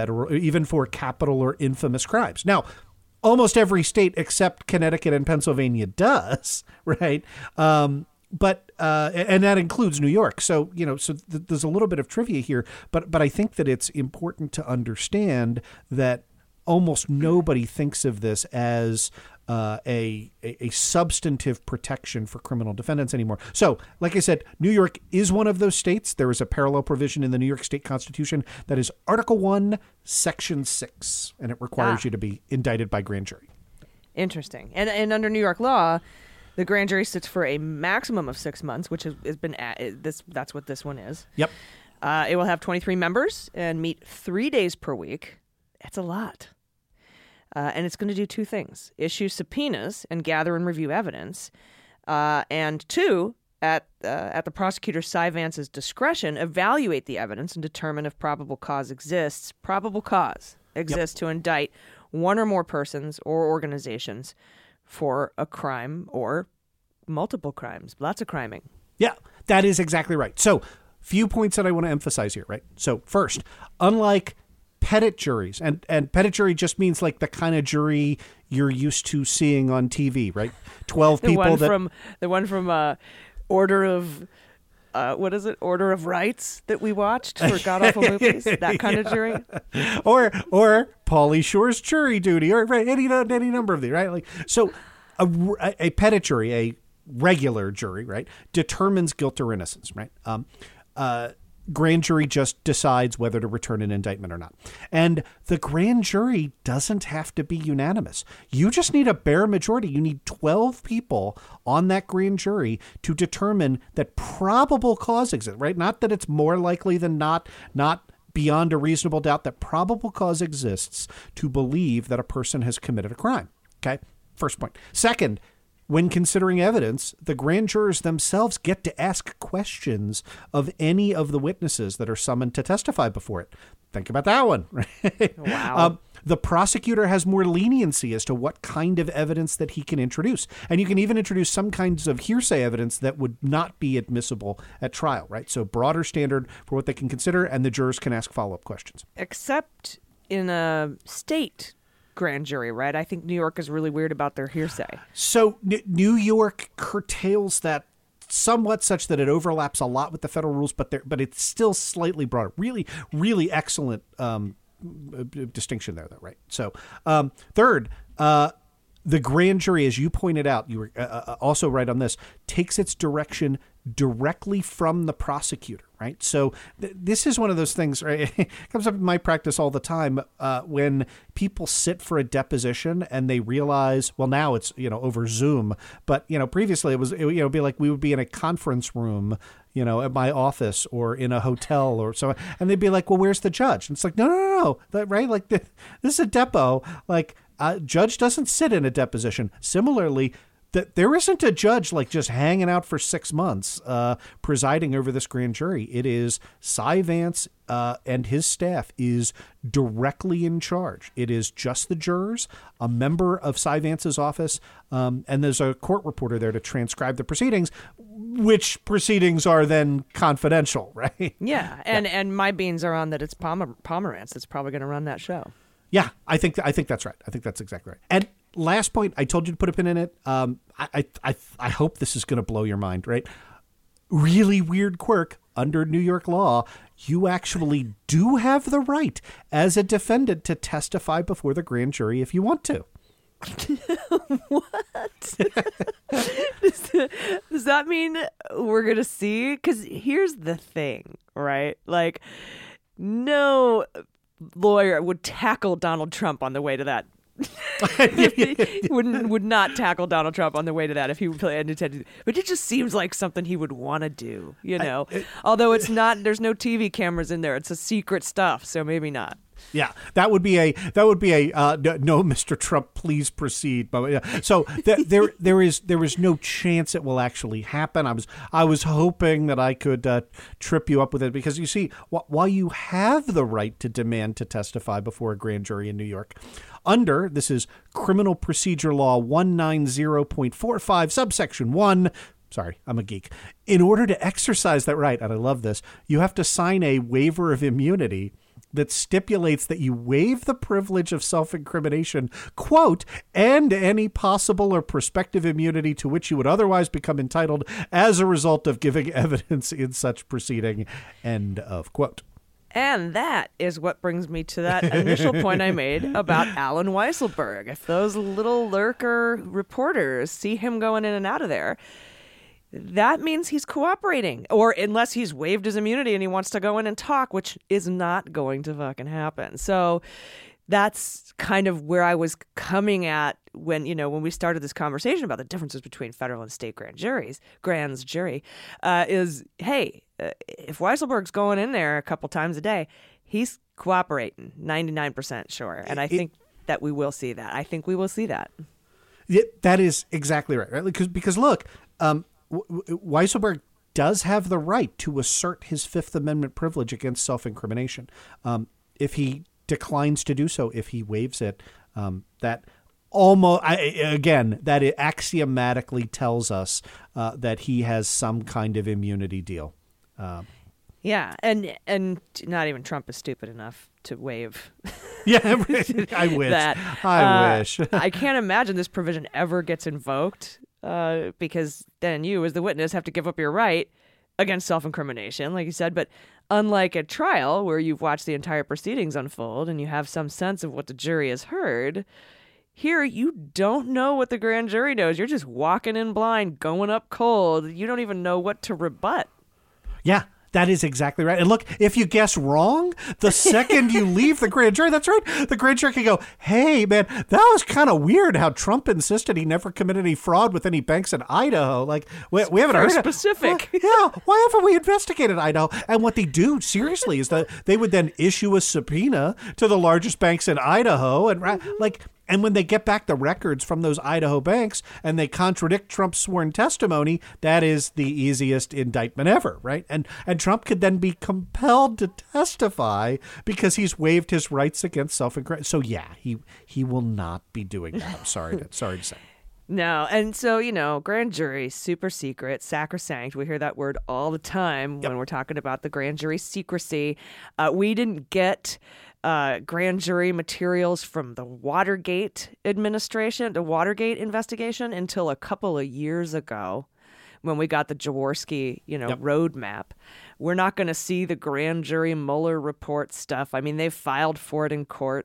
capital or infamous crimes. Now, almost every state except Connecticut and Pennsylvania does, right? But that includes New York. So, there's a little bit of trivia here, but I think that it's important to understand that almost nobody thinks of this as a substantive protection for criminal defendants anymore. So, like I said, New York is one of those states. There is a parallel provision in the New York State Constitution that is Article 1, Section 6, and it requires you to be indicted by grand jury. Interesting. And under New York law, the grand jury sits for a maximum of 6 months, which has been that's what this one is. Yep. It will have 23 members and meet 3 days per week. That's a lot. And it's going to do two things: issue subpoenas and gather and review evidence. And two, at the prosecutor Cy Vance's discretion, evaluate the evidence and determine if probable cause exists. Probable cause exists to indict one or more persons or organizations for a crime or multiple crimes. Lots of criming. Yeah, that is exactly right. So, few points that I want to emphasize here, right? So, first, unlike petit juries, and petit jury just means like the kind of jury you're used to seeing on TV, right? 12 people. The one from Order of Order of Rights that we watched for god awful movies. That kind of jury, or Pauly Shore's Jury Duty, or right, any number of these, right? Like so, a petit jury, a regular jury, right, determines guilt or innocence, right? Grand jury just decides whether to return an indictment or not. And the grand jury doesn't have to be unanimous. You just need a bare majority. You need 12 people on that grand jury to determine that probable cause exists, right? Not that it's more likely than not beyond a reasonable doubt, that probable cause exists to believe that a person has committed a crime. Okay. First point. Second, when considering evidence, the grand jurors themselves get to ask questions of any of the witnesses that are summoned to testify before it. Think about that one. Right? Wow. The prosecutor has more leniency as to what kind of evidence that he can introduce. And you can even introduce some kinds of hearsay evidence that would not be admissible at trial, right? So broader standard for what they can consider, and the jurors can ask follow-up questions. Except in a state grand jury, right? I think New York is really weird about their hearsay. So New York curtails that somewhat such that it overlaps a lot with the federal rules, but it's still slightly broader. Really, really excellent distinction there, though, right? So third, the grand jury, as you pointed out, you were also right on this, takes its direction directly from the prosecutor, right? So this is one of those things, right? It comes up in my practice all the time when people sit for a deposition and they realize, well, now it's, over Zoom, but, previously it would be like we would be in a conference room, at my office or in a hotel or so. And they'd be like, well, where's the judge? And it's like, no. Right? Like this is a depo. Like judge doesn't sit in a deposition. Similarly, that there isn't a judge like just hanging out for 6 months presiding over this grand jury. It is Cy Vance and his staff is directly in charge. It is just the jurors, a member of Cy Vance's office, and there's a court reporter there to transcribe the proceedings, which proceedings are then confidential, right? Yeah, and my beans are on that it's Pomerantz that's probably going to run that show. Yeah, I think that's right. I think that's exactly right. And last point, I told you to put a pin in it. I hope this is going to blow your mind, right? Really weird quirk. Under New York law, you actually do have the right as a defendant to testify before the grand jury if you want to. What? Does that mean we're going to see? Because here's the thing, right? Like, no lawyer would tackle Donald Trump on the way to that. would not tackle Donald Trump on the way to that if he would play intended. But it just seems like something he would want to do, Although it's not. There's no TV cameras in there. It's a secret stuff, so maybe not. Yeah, that would be a no, Mr. Trump, please proceed. But yeah. So there is no chance it will actually happen. I was hoping that I could trip you up with it, because you see, while you have the right to demand to testify before a grand jury in New York, this is Criminal Procedure Law 190.45 subsection 1. Sorry, I'm a geek. In order to exercise that right, and I love this, you have to sign a waiver of immunity that stipulates that you waive the privilege of self-incrimination, quote, and any possible or prospective immunity to which you would otherwise become entitled as a result of giving evidence in such proceeding, end of quote. And that is what brings me to that initial point I made about Allen Weisselberg. If those little lurker reporters see him going in and out of there, that means he's cooperating, or unless he's waived his immunity and he wants to go in and talk, which is not going to fucking happen. So that's kind of where I was coming at when we started this conversation about the differences between federal and state grand jury, is, hey, if Weisselberg's going in there a couple times a day, he's cooperating 99% sure. And I think that we will see that. I think we will see that. Yeah, that is exactly right? Because look, Weisselberg does have the right to assert his Fifth Amendment privilege against self-incrimination. If he declines to do so, if he waives it, that it axiomatically tells us that he has some kind of immunity deal. Yeah, and not even Trump is stupid enough to waive. Yeah, I wish. I wish. I can't imagine this provision ever gets invoked because then you, as the witness, have to give up your right against self-incrimination, like you said. But unlike a trial where you've watched the entire proceedings unfold and you have some sense of what the jury has heard, here you don't know what the grand jury knows. You're just walking in blind, going up cold. You don't even know what to rebut. Yeah. That is exactly right. And look, if you guess wrong, the second you leave the grand jury, that's right, the grand jury can go, hey, man, that was kind of weird how Trump insisted he never committed any fraud with any banks in Idaho. Like, we haven't heard specific. Yeah, why haven't we investigated Idaho? And what they do, seriously, is that they would then issue a subpoena to the largest banks in Idaho. And And when they get back the records from those Idaho banks and they contradict Trump's sworn testimony, that is the easiest indictment ever, right? And Trump could then be compelled to testify because he's waived his rights against self-incrimination. So yeah, he will not be doing that. I'm sorry to say. No, and so, grand jury, super secret, sacrosanct. We hear that word all the time when we're talking about the grand jury secrecy. We didn't get grand jury materials from the Watergate administration, the Watergate investigation, until a couple of years ago when we got the Jaworski, roadmap. We're not going to see the grand jury Mueller report stuff. I mean, they've filed for it in court.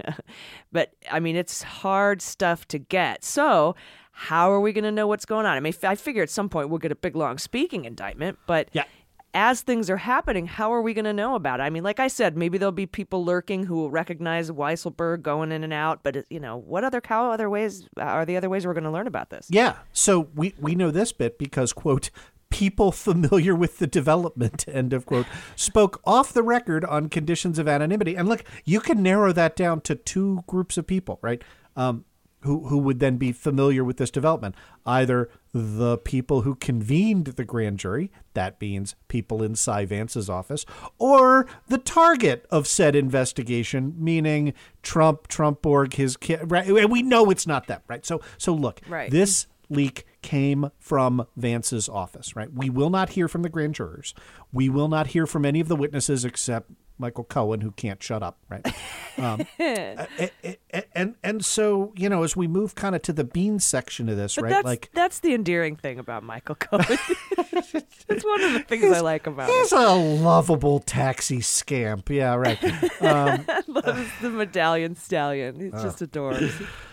But, I mean, it's hard stuff to get. So how are we going to know what's going on? I mean, I figure at some point we'll get a big, long speaking indictment. But as things are happening, how are we going to know about it? I mean, like I said, maybe there'll be people lurking who will recognize Weisselberg going in and out. But, how other ways are the other ways we're going to learn about this? Yeah. So we know this bit because, quote, people familiar with the development, end of quote, spoke off the record on conditions of anonymity. And look, you can narrow that down to two groups of people, right? Who would then be familiar with this development. Either the people who convened the grand jury, that means people in Cy Vance's office, or the target of said investigation, meaning Trump Org, his kid, right? And we know it's not them, right? So look, this leak came from Vance's office, right? We will not hear from the grand jurors. We will not hear from any of the witnesses except Michael Cohen, who can't shut up, right? And so, as we move kind of to the beans section of this, but right? That's the endearing thing about Michael Cohen. It's one of the things I like about him. He's a lovable taxi scamp. Yeah, right. Loves the medallion stallion. He's just adorable.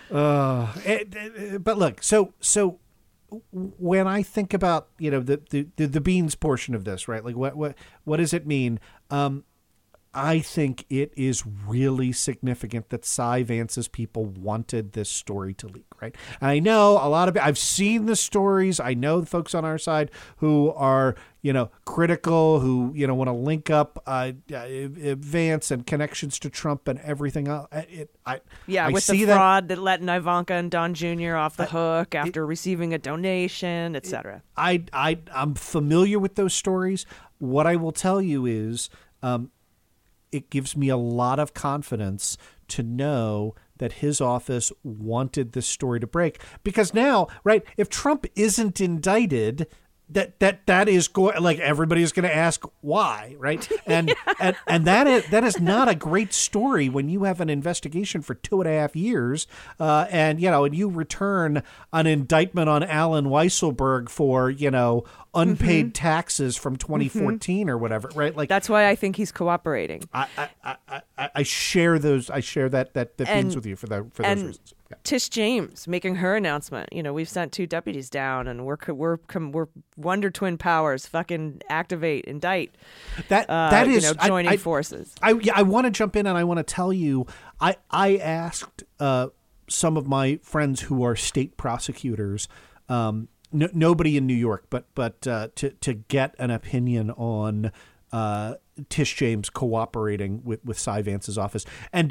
But look, so when I think about, the beans portion of this, right? Like what does it mean? I think it is really significant that Cy Vance's people wanted this story to leak, right? And I know I've seen the stories. I know the folks on our side who are, critical, who, want to link up Vance and connections to Trump and everything else. I with see the fraud that let Ivanka and Don Jr. off the hook after receiving a donation, etc. I'm familiar with those stories. What I will tell you is, it gives me a lot of confidence to know that his office wanted this story to break. Because now, right, if Trump isn't indicted, that is going, like, everybody's going to ask why, right? And and that is not a great story when you have an investigation for 2.5 years, and you return an indictment on Alan Weisselberg for unpaid taxes from 2014 or whatever, right? Like, that's why I think he's cooperating. I share those. I share that feelings with you for those reasons. Yeah. Tish James making her announcement. We've sent 2 deputies down, and we're Wonder Twin powers. Fucking activate, indict. That is joining forces. I want to jump in and I want to tell you. I asked some of my friends who are state prosecutors. Nobody in New York, but to get an opinion on Tish James cooperating with Cy Vance's office. And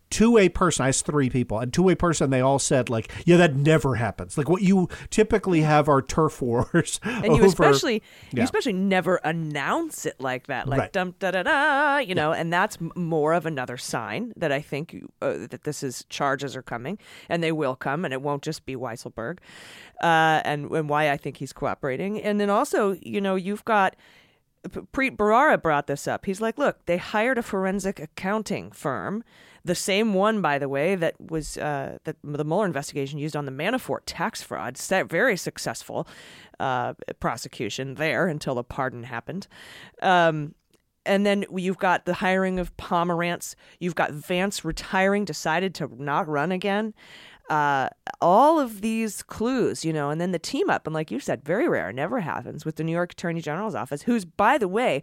to a person, I asked 3 people, and to a person, they all said, like, yeah, that never happens. Like, what you typically have are turf wars. And you especially never announce it like that, like, Right. dum da da da, you know, and that's more of another sign that I think that charges are coming, and they will come, and it won't just be Weisselberg, and why I think he's cooperating. And then also, you know, you've got Preet Bharara brought this up. He's like, look, they hired a forensic accounting firm, the same one, by the way, that was that the Mueller investigation used on the Manafort tax fraud. Very successful prosecution there until the pardon happened. And then you've got the hiring of Pomerantz. You've got Vance retiring, decided to not run again. All of these clues, you know, and then the team up, and like you said, very rare, never happens, with the New York Attorney General's office, who's, by the way,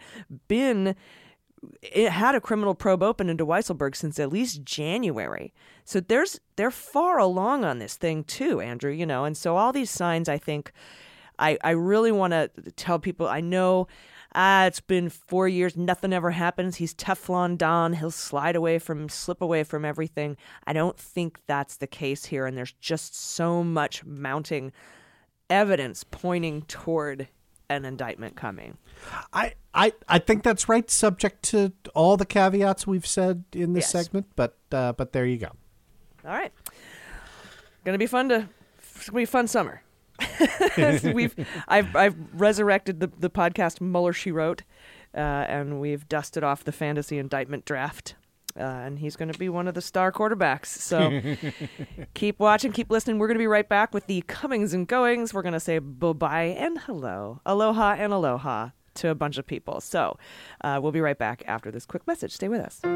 had a criminal probe open into Weisselberg since at least January. So they're far along on this thing too, Andrew, you know, and so all these signs, I think, I really want to tell people, I know it's been 4 years, nothing ever happens. He's Teflon Don. He'll slip away from everything. I don't think that's the case here. And there's just so much mounting evidence pointing toward an indictment coming. I think that's right, subject to all the caveats we've said in this segment, but there you go. All right. It's gonna be a fun summer. I've resurrected the podcast Mueller, She Wrote, and we've dusted off the fantasy indictment draft, and he's going to be one of the star quarterbacks. So keep watching, keep listening. We're going to be right back with the comings and goings. We're going to say bye-bye and hello, aloha and aloha to a bunch of people. So we'll be right back after this quick message. Stay with us.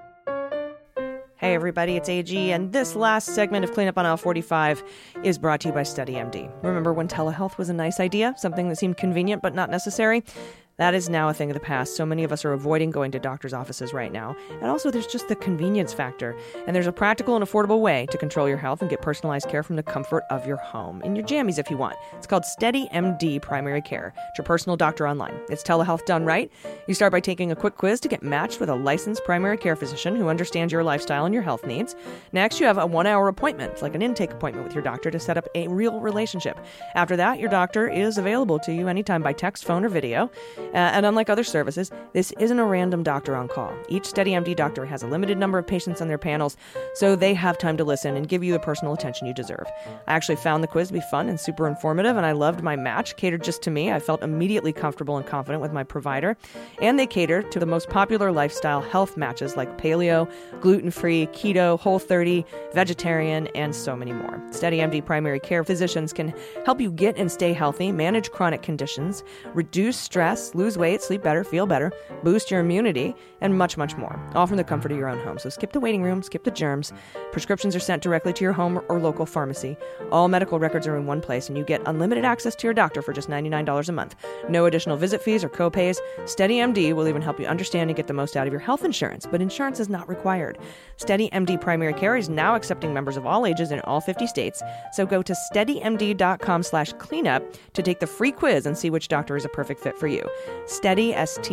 Hey everybody, it's AG, and this last segment of Cleanup on Aisle 45 is brought to you by StudyMD. Remember when telehealth was a nice idea, something that seemed convenient but not necessary? That is now a thing of the past. So many of us are avoiding going to doctor's offices right now. And also there's just the convenience factor. And there's a practical and affordable way to control your health and get personalized care from the comfort of your home. In your jammies if you want. It's called SteadyMD Primary Care. It's your personal doctor online. It's telehealth done right. You start by taking a quick quiz to get matched with a licensed primary care physician who understands your lifestyle and your health needs. Next, you have a 1-hour appointment. It's like an intake appointment with your doctor to set up a real relationship. After that, your doctor is available to you anytime by text, phone, or video. And unlike other services, this isn't a random doctor on call. Each SteadyMD doctor has a limited number of patients on their panels, so they have time to listen and give you the personal attention you deserve. I actually found the quiz to be fun and super informative, and I loved my match, catered just to me. I felt immediately comfortable and confident with my provider, and they cater to the most popular lifestyle health matches like paleo, gluten-free, keto, Whole30, vegetarian, and so many more. SteadyMD primary care physicians can help you get and stay healthy, manage chronic conditions, reduce stress, lose weight, sleep better, feel better, boost your immunity, and much, much more. All from the comfort of your own home. So skip the waiting room, skip the germs. Prescriptions are sent directly to your home or local pharmacy. All medical records are in one place, and you get unlimited access to your doctor for just $99 a month. No additional visit fees or co-pays. SteadyMD will even help you understand and get the most out of your health insurance, but insurance is not required. SteadyMD Primary Care is now accepting members of all ages in all 50 states. So go to steadymd.com/cleanup to take the free quiz and see which doctor is a perfect fit for you. Steady,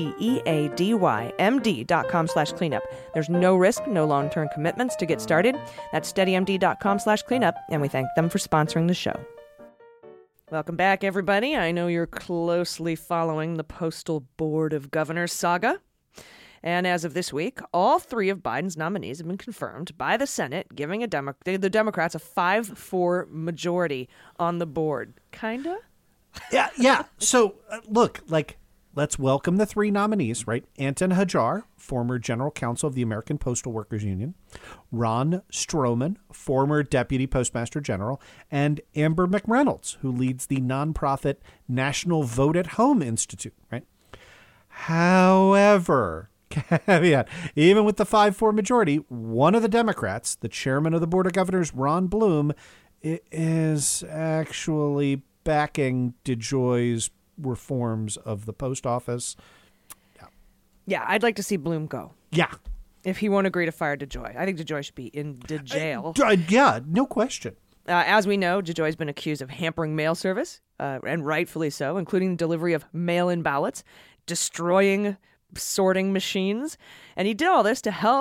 SteadyMD.com/cleanup. There's no risk, no long-term commitments to get started. That's steadymd.com/cleanup, and we thank them for sponsoring the show. Welcome back, everybody. I know you're closely following the Postal Board of Governors saga. And as of this week, all 3 of Biden's nominees have been confirmed by the Senate, giving the Democrats a 5-4 majority on the board. Kinda? Yeah. So, look, let's welcome the 3 nominees, right? Anton Hajar, former general counsel of the American Postal Workers Union, Ron Stroman, former deputy postmaster general, and Amber McReynolds, who leads the nonprofit National Vote at Home Institute, right? However, caveat, even with the 5-4 majority, one of the Democrats, the chairman of the Board of Governors, Ron Bloom, is actually backing DeJoy's reforms of the post office. Yeah, I'd like to see Bloom go. Yeah. If he won't agree to fire DeJoy. I think DeJoy should be in the jail. Yeah, no question. As we know, DeJoy's been accused of hampering mail service, and rightfully so, including delivery of mail-in ballots, destroying sorting machines. And he did all this to help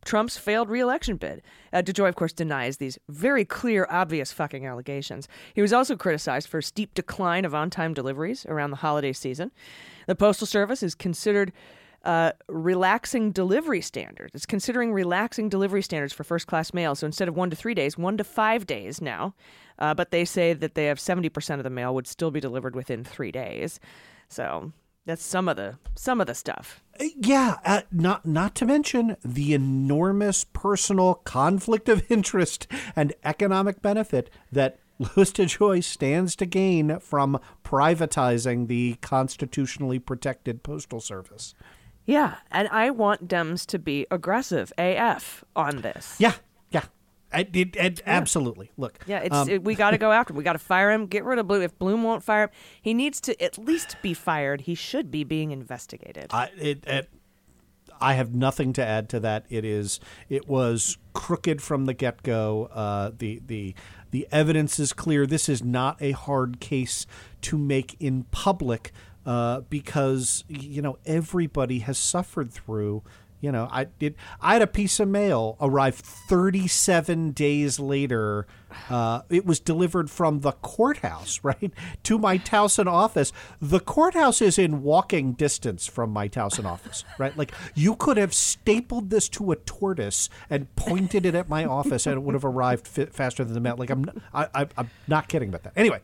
Trump's failed re-election bid. DeJoy, of course, denies these very clear, obvious fucking allegations. He was also criticized for a steep decline of on-time deliveries around the holiday season. The Postal Service is considered relaxing delivery standards. It's considering relaxing delivery standards for first-class mail. So instead of 1 to 3 days, 1 to 5 days now. But they say that they have 70% of the mail would still be delivered within 3 days. So that's some of the stuff. Yeah, not to mention the enormous personal conflict of interest and economic benefit that Louis DeJoy stands to gain from privatizing the constitutionally protected Postal Service. Yeah, and I want Dems to be aggressive AF on this. Yeah. Absolutely. Look. Yeah, we got to go after him. We got to fire him. Get rid of Bloom. If Bloom won't fire him, he needs to at least be fired. He should be being investigated. I have nothing to add to that. It was crooked from the get-go. The evidence is clear. This is not a hard case to make in public because everybody has suffered through. I had a piece of mail arrive 37 days later. It was delivered from the courthouse, right, to my Towson office. The courthouse is in walking distance from my Towson office, right? Like, you could have stapled this to a tortoise and pointed it at my office, and it would have arrived faster than the mail. Like, I'm not kidding about that. Anyway,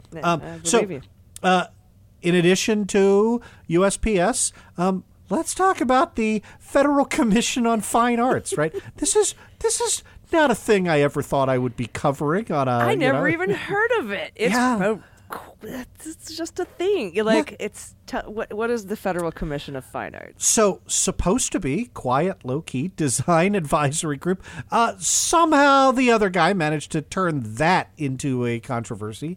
in addition to USPS, let's talk about the Federal Commission on Fine Arts, right? This is not a thing I ever thought I would be covering on a. I never even heard of it. It's just a thing. What is the Federal Commission of Fine Arts? So, supposed to be quiet, low-key design advisory group. Somehow the other guy managed to turn that into a controversy.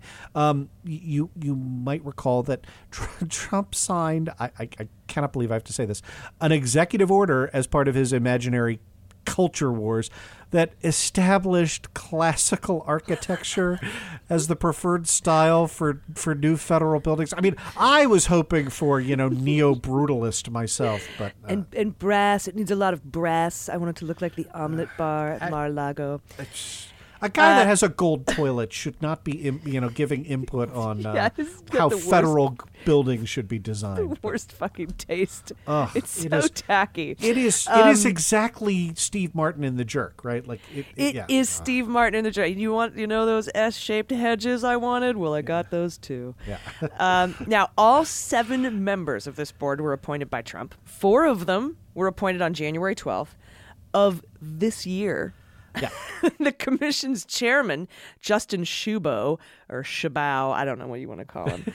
You might recall that Trump signed, I cannot believe I have to say this, an executive order as part of his imaginary culture wars that established classical architecture as the preferred style for new federal buildings. I mean, I was hoping for, neo-brutalist myself, but and brass. It needs a lot of brass. I want it to look like the omelet bar at Mar-a-Lago. A guy that has a gold toilet should not be, giving input on how federal buildings should be designed. The worst fucking taste. It's so tacky. It is exactly Steve Martin in The Jerk, right? Like it is Steve Martin in The Jerk. You want those S-shaped hedges I wanted? Well, I got those too. Yeah. Now, all 7 members of this board were appointed by Trump. 4 of them were appointed on January 12th of this year. Yeah. The commission's chairman, Justin Shubo, or Shabao, I don't know what you want to call him,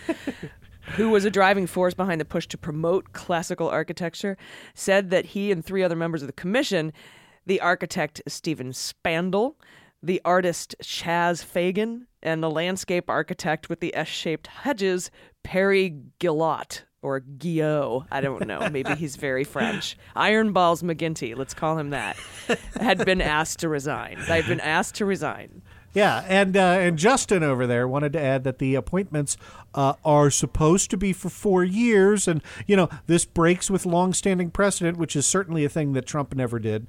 who was a driving force behind the push to promote classical architecture, said that he and 3 other members of the commission, the architect Stephen Spandl, the artist Chaz Fagan, and the landscape architect with the S-shaped hedges, Perry Guillot. Or Guillot, I don't know. Maybe he's very French. Iron Balls McGinty, let's call him that, had been asked to resign. They've been asked to resign. Yeah, and Justin over there wanted to add that the appointments are supposed to be for 4 years, and this breaks with longstanding precedent, which is certainly a thing that Trump never did.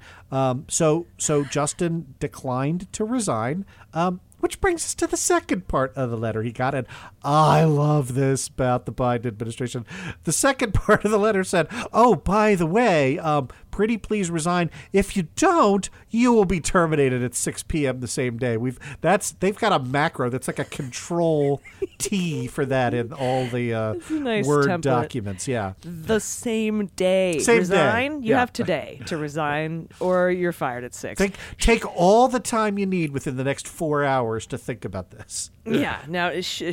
So Justin declined to resign. Which brings us to the second part of the letter he got. And I love this about the Biden administration. The second part of the letter said, oh, by the way, pretty please resign. If you don't, you will be terminated at 6 p.m. the same day. They've got a macro that's like a control T for that in all the nice Word template. Documents. Yeah. The same day. Same resign? day. You have today to resign or you're fired at 6. Take all the time you need within the next 4 hours to think about this. Yeah. Now,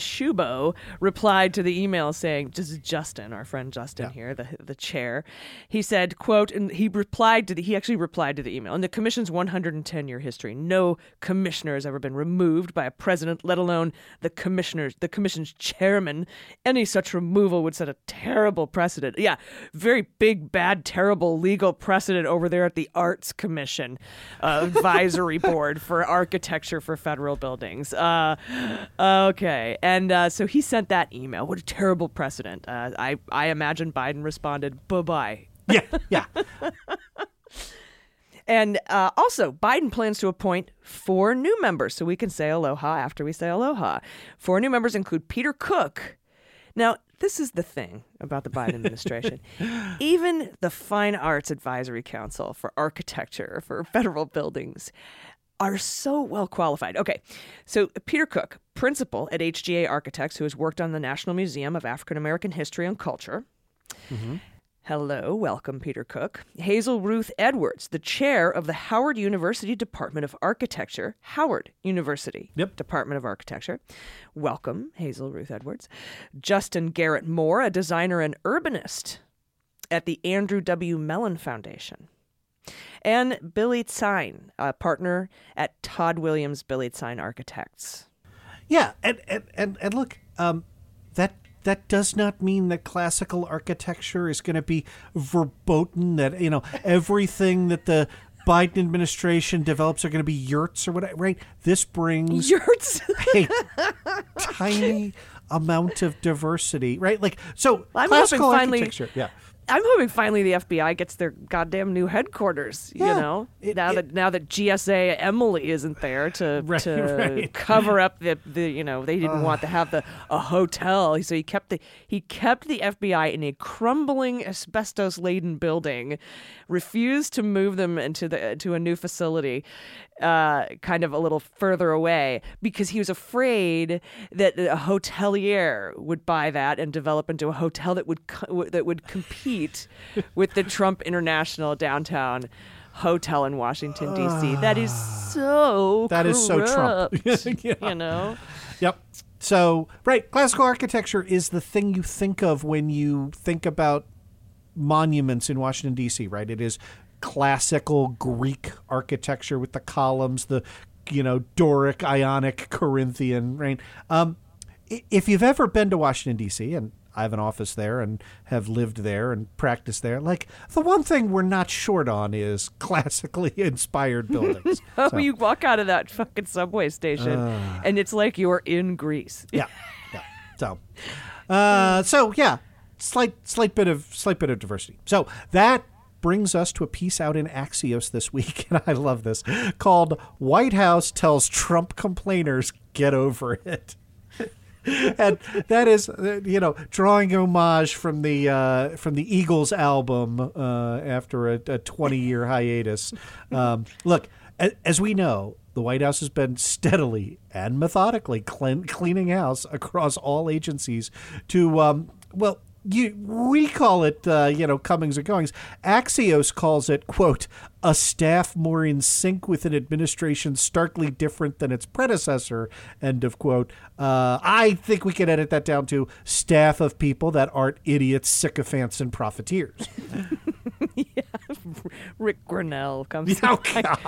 Shubo replied to the email saying, this is Justin, our friend Justin here, the chair. He said, quote, and he actually replied to the email. In the commission's 110-year history, no commissioner has ever been removed by a president, let alone the commission's chairman. Any such removal would set a terrible precedent. Yeah, very big, bad, terrible legal precedent over there at the Arts Commission Advisory Board for Architecture for Federal Buildings. Okay. And so he sent that email. What a terrible precedent. I imagine Biden responded, bye-bye. Yeah. And also, Biden plans to appoint 4 new members, so we can say aloha after we say aloha. 4 new members include Peter Cook. Now, this is the thing about the Biden administration. Even the Fine Arts Advisory Council for Architecture for federal buildings are so well qualified. Okay, so Peter Cook, principal at HGA Architects, who has worked on the National Museum of African American History and Culture. Mm-hmm. Hello, welcome, Peter Cook. Hazel Ruth Edwards, the chair of the Howard University Department of Architecture. Howard University Department of Architecture. Welcome, Hazel Ruth Edwards. Justin Garrett Moore, a designer and urbanist at the Andrew W. Mellon Foundation. And Billy Tsine, a partner at Todd Williams Billy Tsine Architects. Yeah, and look, that does not mean that classical architecture is going to be verboten, that, everything that the Biden administration develops are going to be yurts or whatever, right? This brings yurts a tiny amount of diversity, right? Like, so I'm classical hoping architecture, yeah. I'm hoping finally the FBI gets their goddamn new headquarters. Now that GSA Emily isn't there to cover up the they didn't want to have a hotel, so he kept the FBI in a crumbling asbestos laden building, refused to move them into a new facility, kind of a little further away, because he was afraid that a hotelier would buy that and develop into a hotel that would compete with the Trump International downtown hotel in Washington, D.C. That is so Trump. Yeah. Yep. So, right, classical architecture is the thing you think of when you think about monuments in Washington, D.C., right? It is classical Greek architecture with the columns, the, Doric, Ionic, Corinthian, right? If you've ever been to Washington, D.C., and I have an office there and have lived there and practiced there, like, the one thing we're not short on is classically inspired buildings. You walk out of that fucking subway station and it's like you're in Greece. Yeah. So slight bit of diversity. So that brings us to a piece out in Axios this week, and I love this, called "White House Tells Trump Complainers Get Over It." And that is, drawing homage from the Eagles album after a 20-year hiatus. Look, as we know, the White House has been steadily and methodically cleaning house across all agencies to, we call it, comings and goings. Axios calls it, quote, a staff more in sync with an administration starkly different than its predecessor, end of quote. I think we can edit that down to staff of people that aren't idiots, sycophants, and profiteers. Yeah. Rick Grinnell comes. Oh,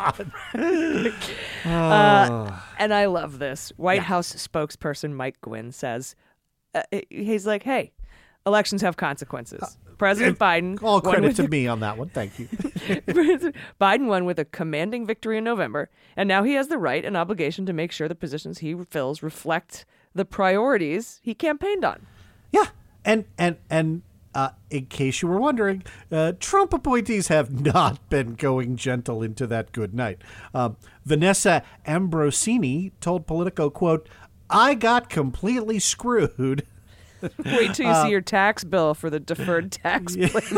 God. And I love this. White House spokesperson Mike Gwynn says, he's like, hey, elections have consequences. President Biden... All credit to me on that one. Thank you. Biden won with a commanding victory in November, and now he has the right and obligation to make sure the positions he fills reflect the priorities he campaigned on. Yeah. And in case you were wondering, Trump appointees have not been going gentle into that good night. Vanessa Ambrosini told Politico, quote, I got completely screwed. Wait till you see your tax bill for the deferred tax plan.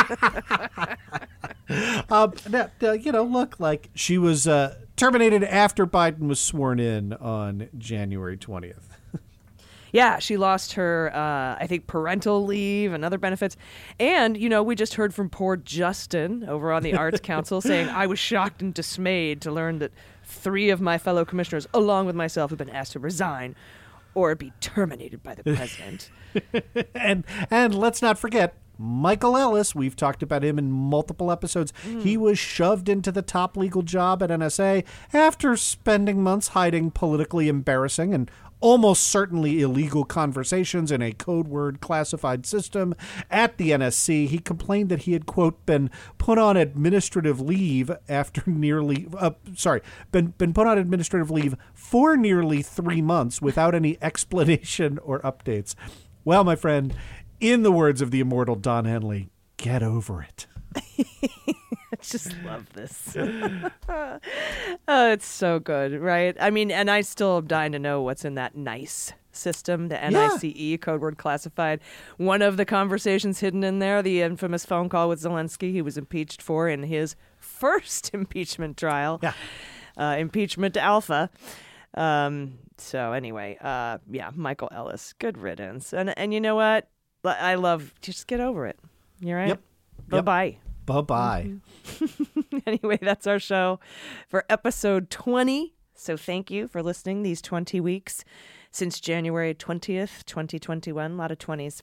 Look, like she was terminated after Biden was sworn in on January 20th. Yeah, she lost her, I think, parental leave and other benefits. And, we just heard from poor Justin over on the Arts Council saying, I was shocked and dismayed to learn that 3 of my fellow commissioners, along with myself, have been asked to resign or be terminated by the president. and let's not forget Michael Ellis. We've talked about him in multiple episodes. He was shoved into the top legal job at NSA after spending months hiding politically embarrassing and almost certainly illegal conversations in a code word classified system at the NSC. He complained that he had, quote, been put on administrative leave after been put on administrative leave for nearly 3 months without any explanation or updates. Well, my friend, in the words of the immortal Don Henley, get over it. just love this. Oh, it's so good, right? I mean, and I still am dying to know what's in that NICE system, the NICE, code word classified. One of the conversations hidden in there, the infamous phone call with Zelensky he was impeached for in his first impeachment trial. Yeah. Impeachment alpha. So anyway, Michael Ellis, good riddance. And you know what? I love, just get over it. You right? Yep. Bye-bye. Bye-bye. Anyway, that's our show for episode 20. So thank you for listening these 20 weeks since January 20th, 2021. A lot of 20s.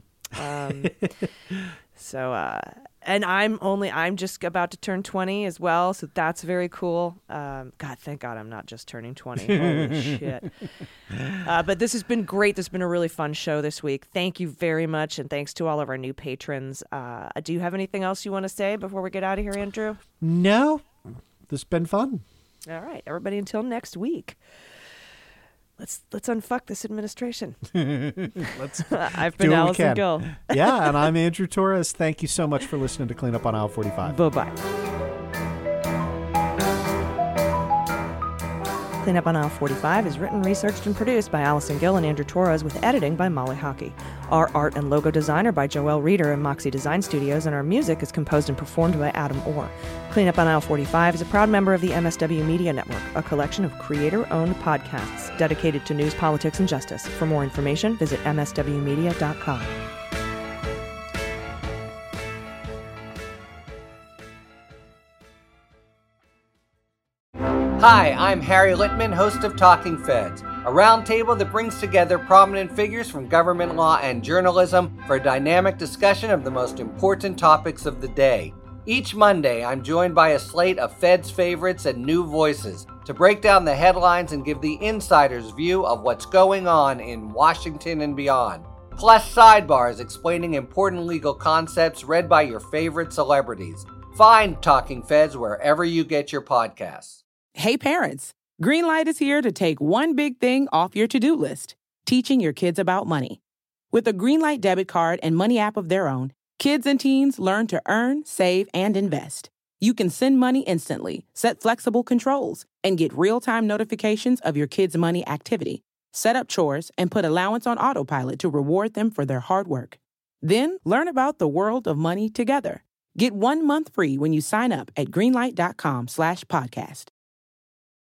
And I'm just about to turn 20 as well, so that's very cool. God, thank God I'm not just turning 20. Holy shit. But this has been great. This has been a really fun show this week. Thank you very much, and thanks to all of our new patrons. Do you have anything else you want to say before we get out of here, Andrew? No. This has been fun. All right, everybody, until next week. Let's unfuck this administration. I've been Allison Gill. Yeah, and I'm Andrew Torres. Thank you so much for listening to Clean Up on Aisle 45. Bye-bye. Clean Up on Aisle 45 is written, researched, and produced by Allison Gill and Andrew Torres with editing by Molly Hockey. Our art and logo design are by Joelle Reeder and Moxie Design Studios, and our music is composed and performed by Adam Orr. Clean Up on Aisle 45 is a proud member of the MSW Media Network, a collection of creator-owned podcasts dedicated to news, politics, and justice. For more information, visit mswmedia.com. Hi, I'm Harry Littman, host of Talking Feds, a roundtable that brings together prominent figures from government law and journalism for a dynamic discussion of the most important topics of the day. Each Monday, I'm joined by a slate of Feds favorites and new voices to break down the headlines and give the insider's view of what's going on in Washington and beyond. Plus sidebars explaining important legal concepts read by your favorite celebrities. Find Talking Feds wherever you get your podcasts. Hey parents, Greenlight is here to take one big thing off your to-do list, teaching your kids about money. With a Greenlight debit card and money app of their own, kids and teens learn to earn, save, and invest. You can send money instantly, set flexible controls, and get real-time notifications of your kids' money activity. Set up chores and put allowance on autopilot to reward them for their hard work. Then learn about the world of money together. Get 1 month free when you sign up at greenlight.com/podcast.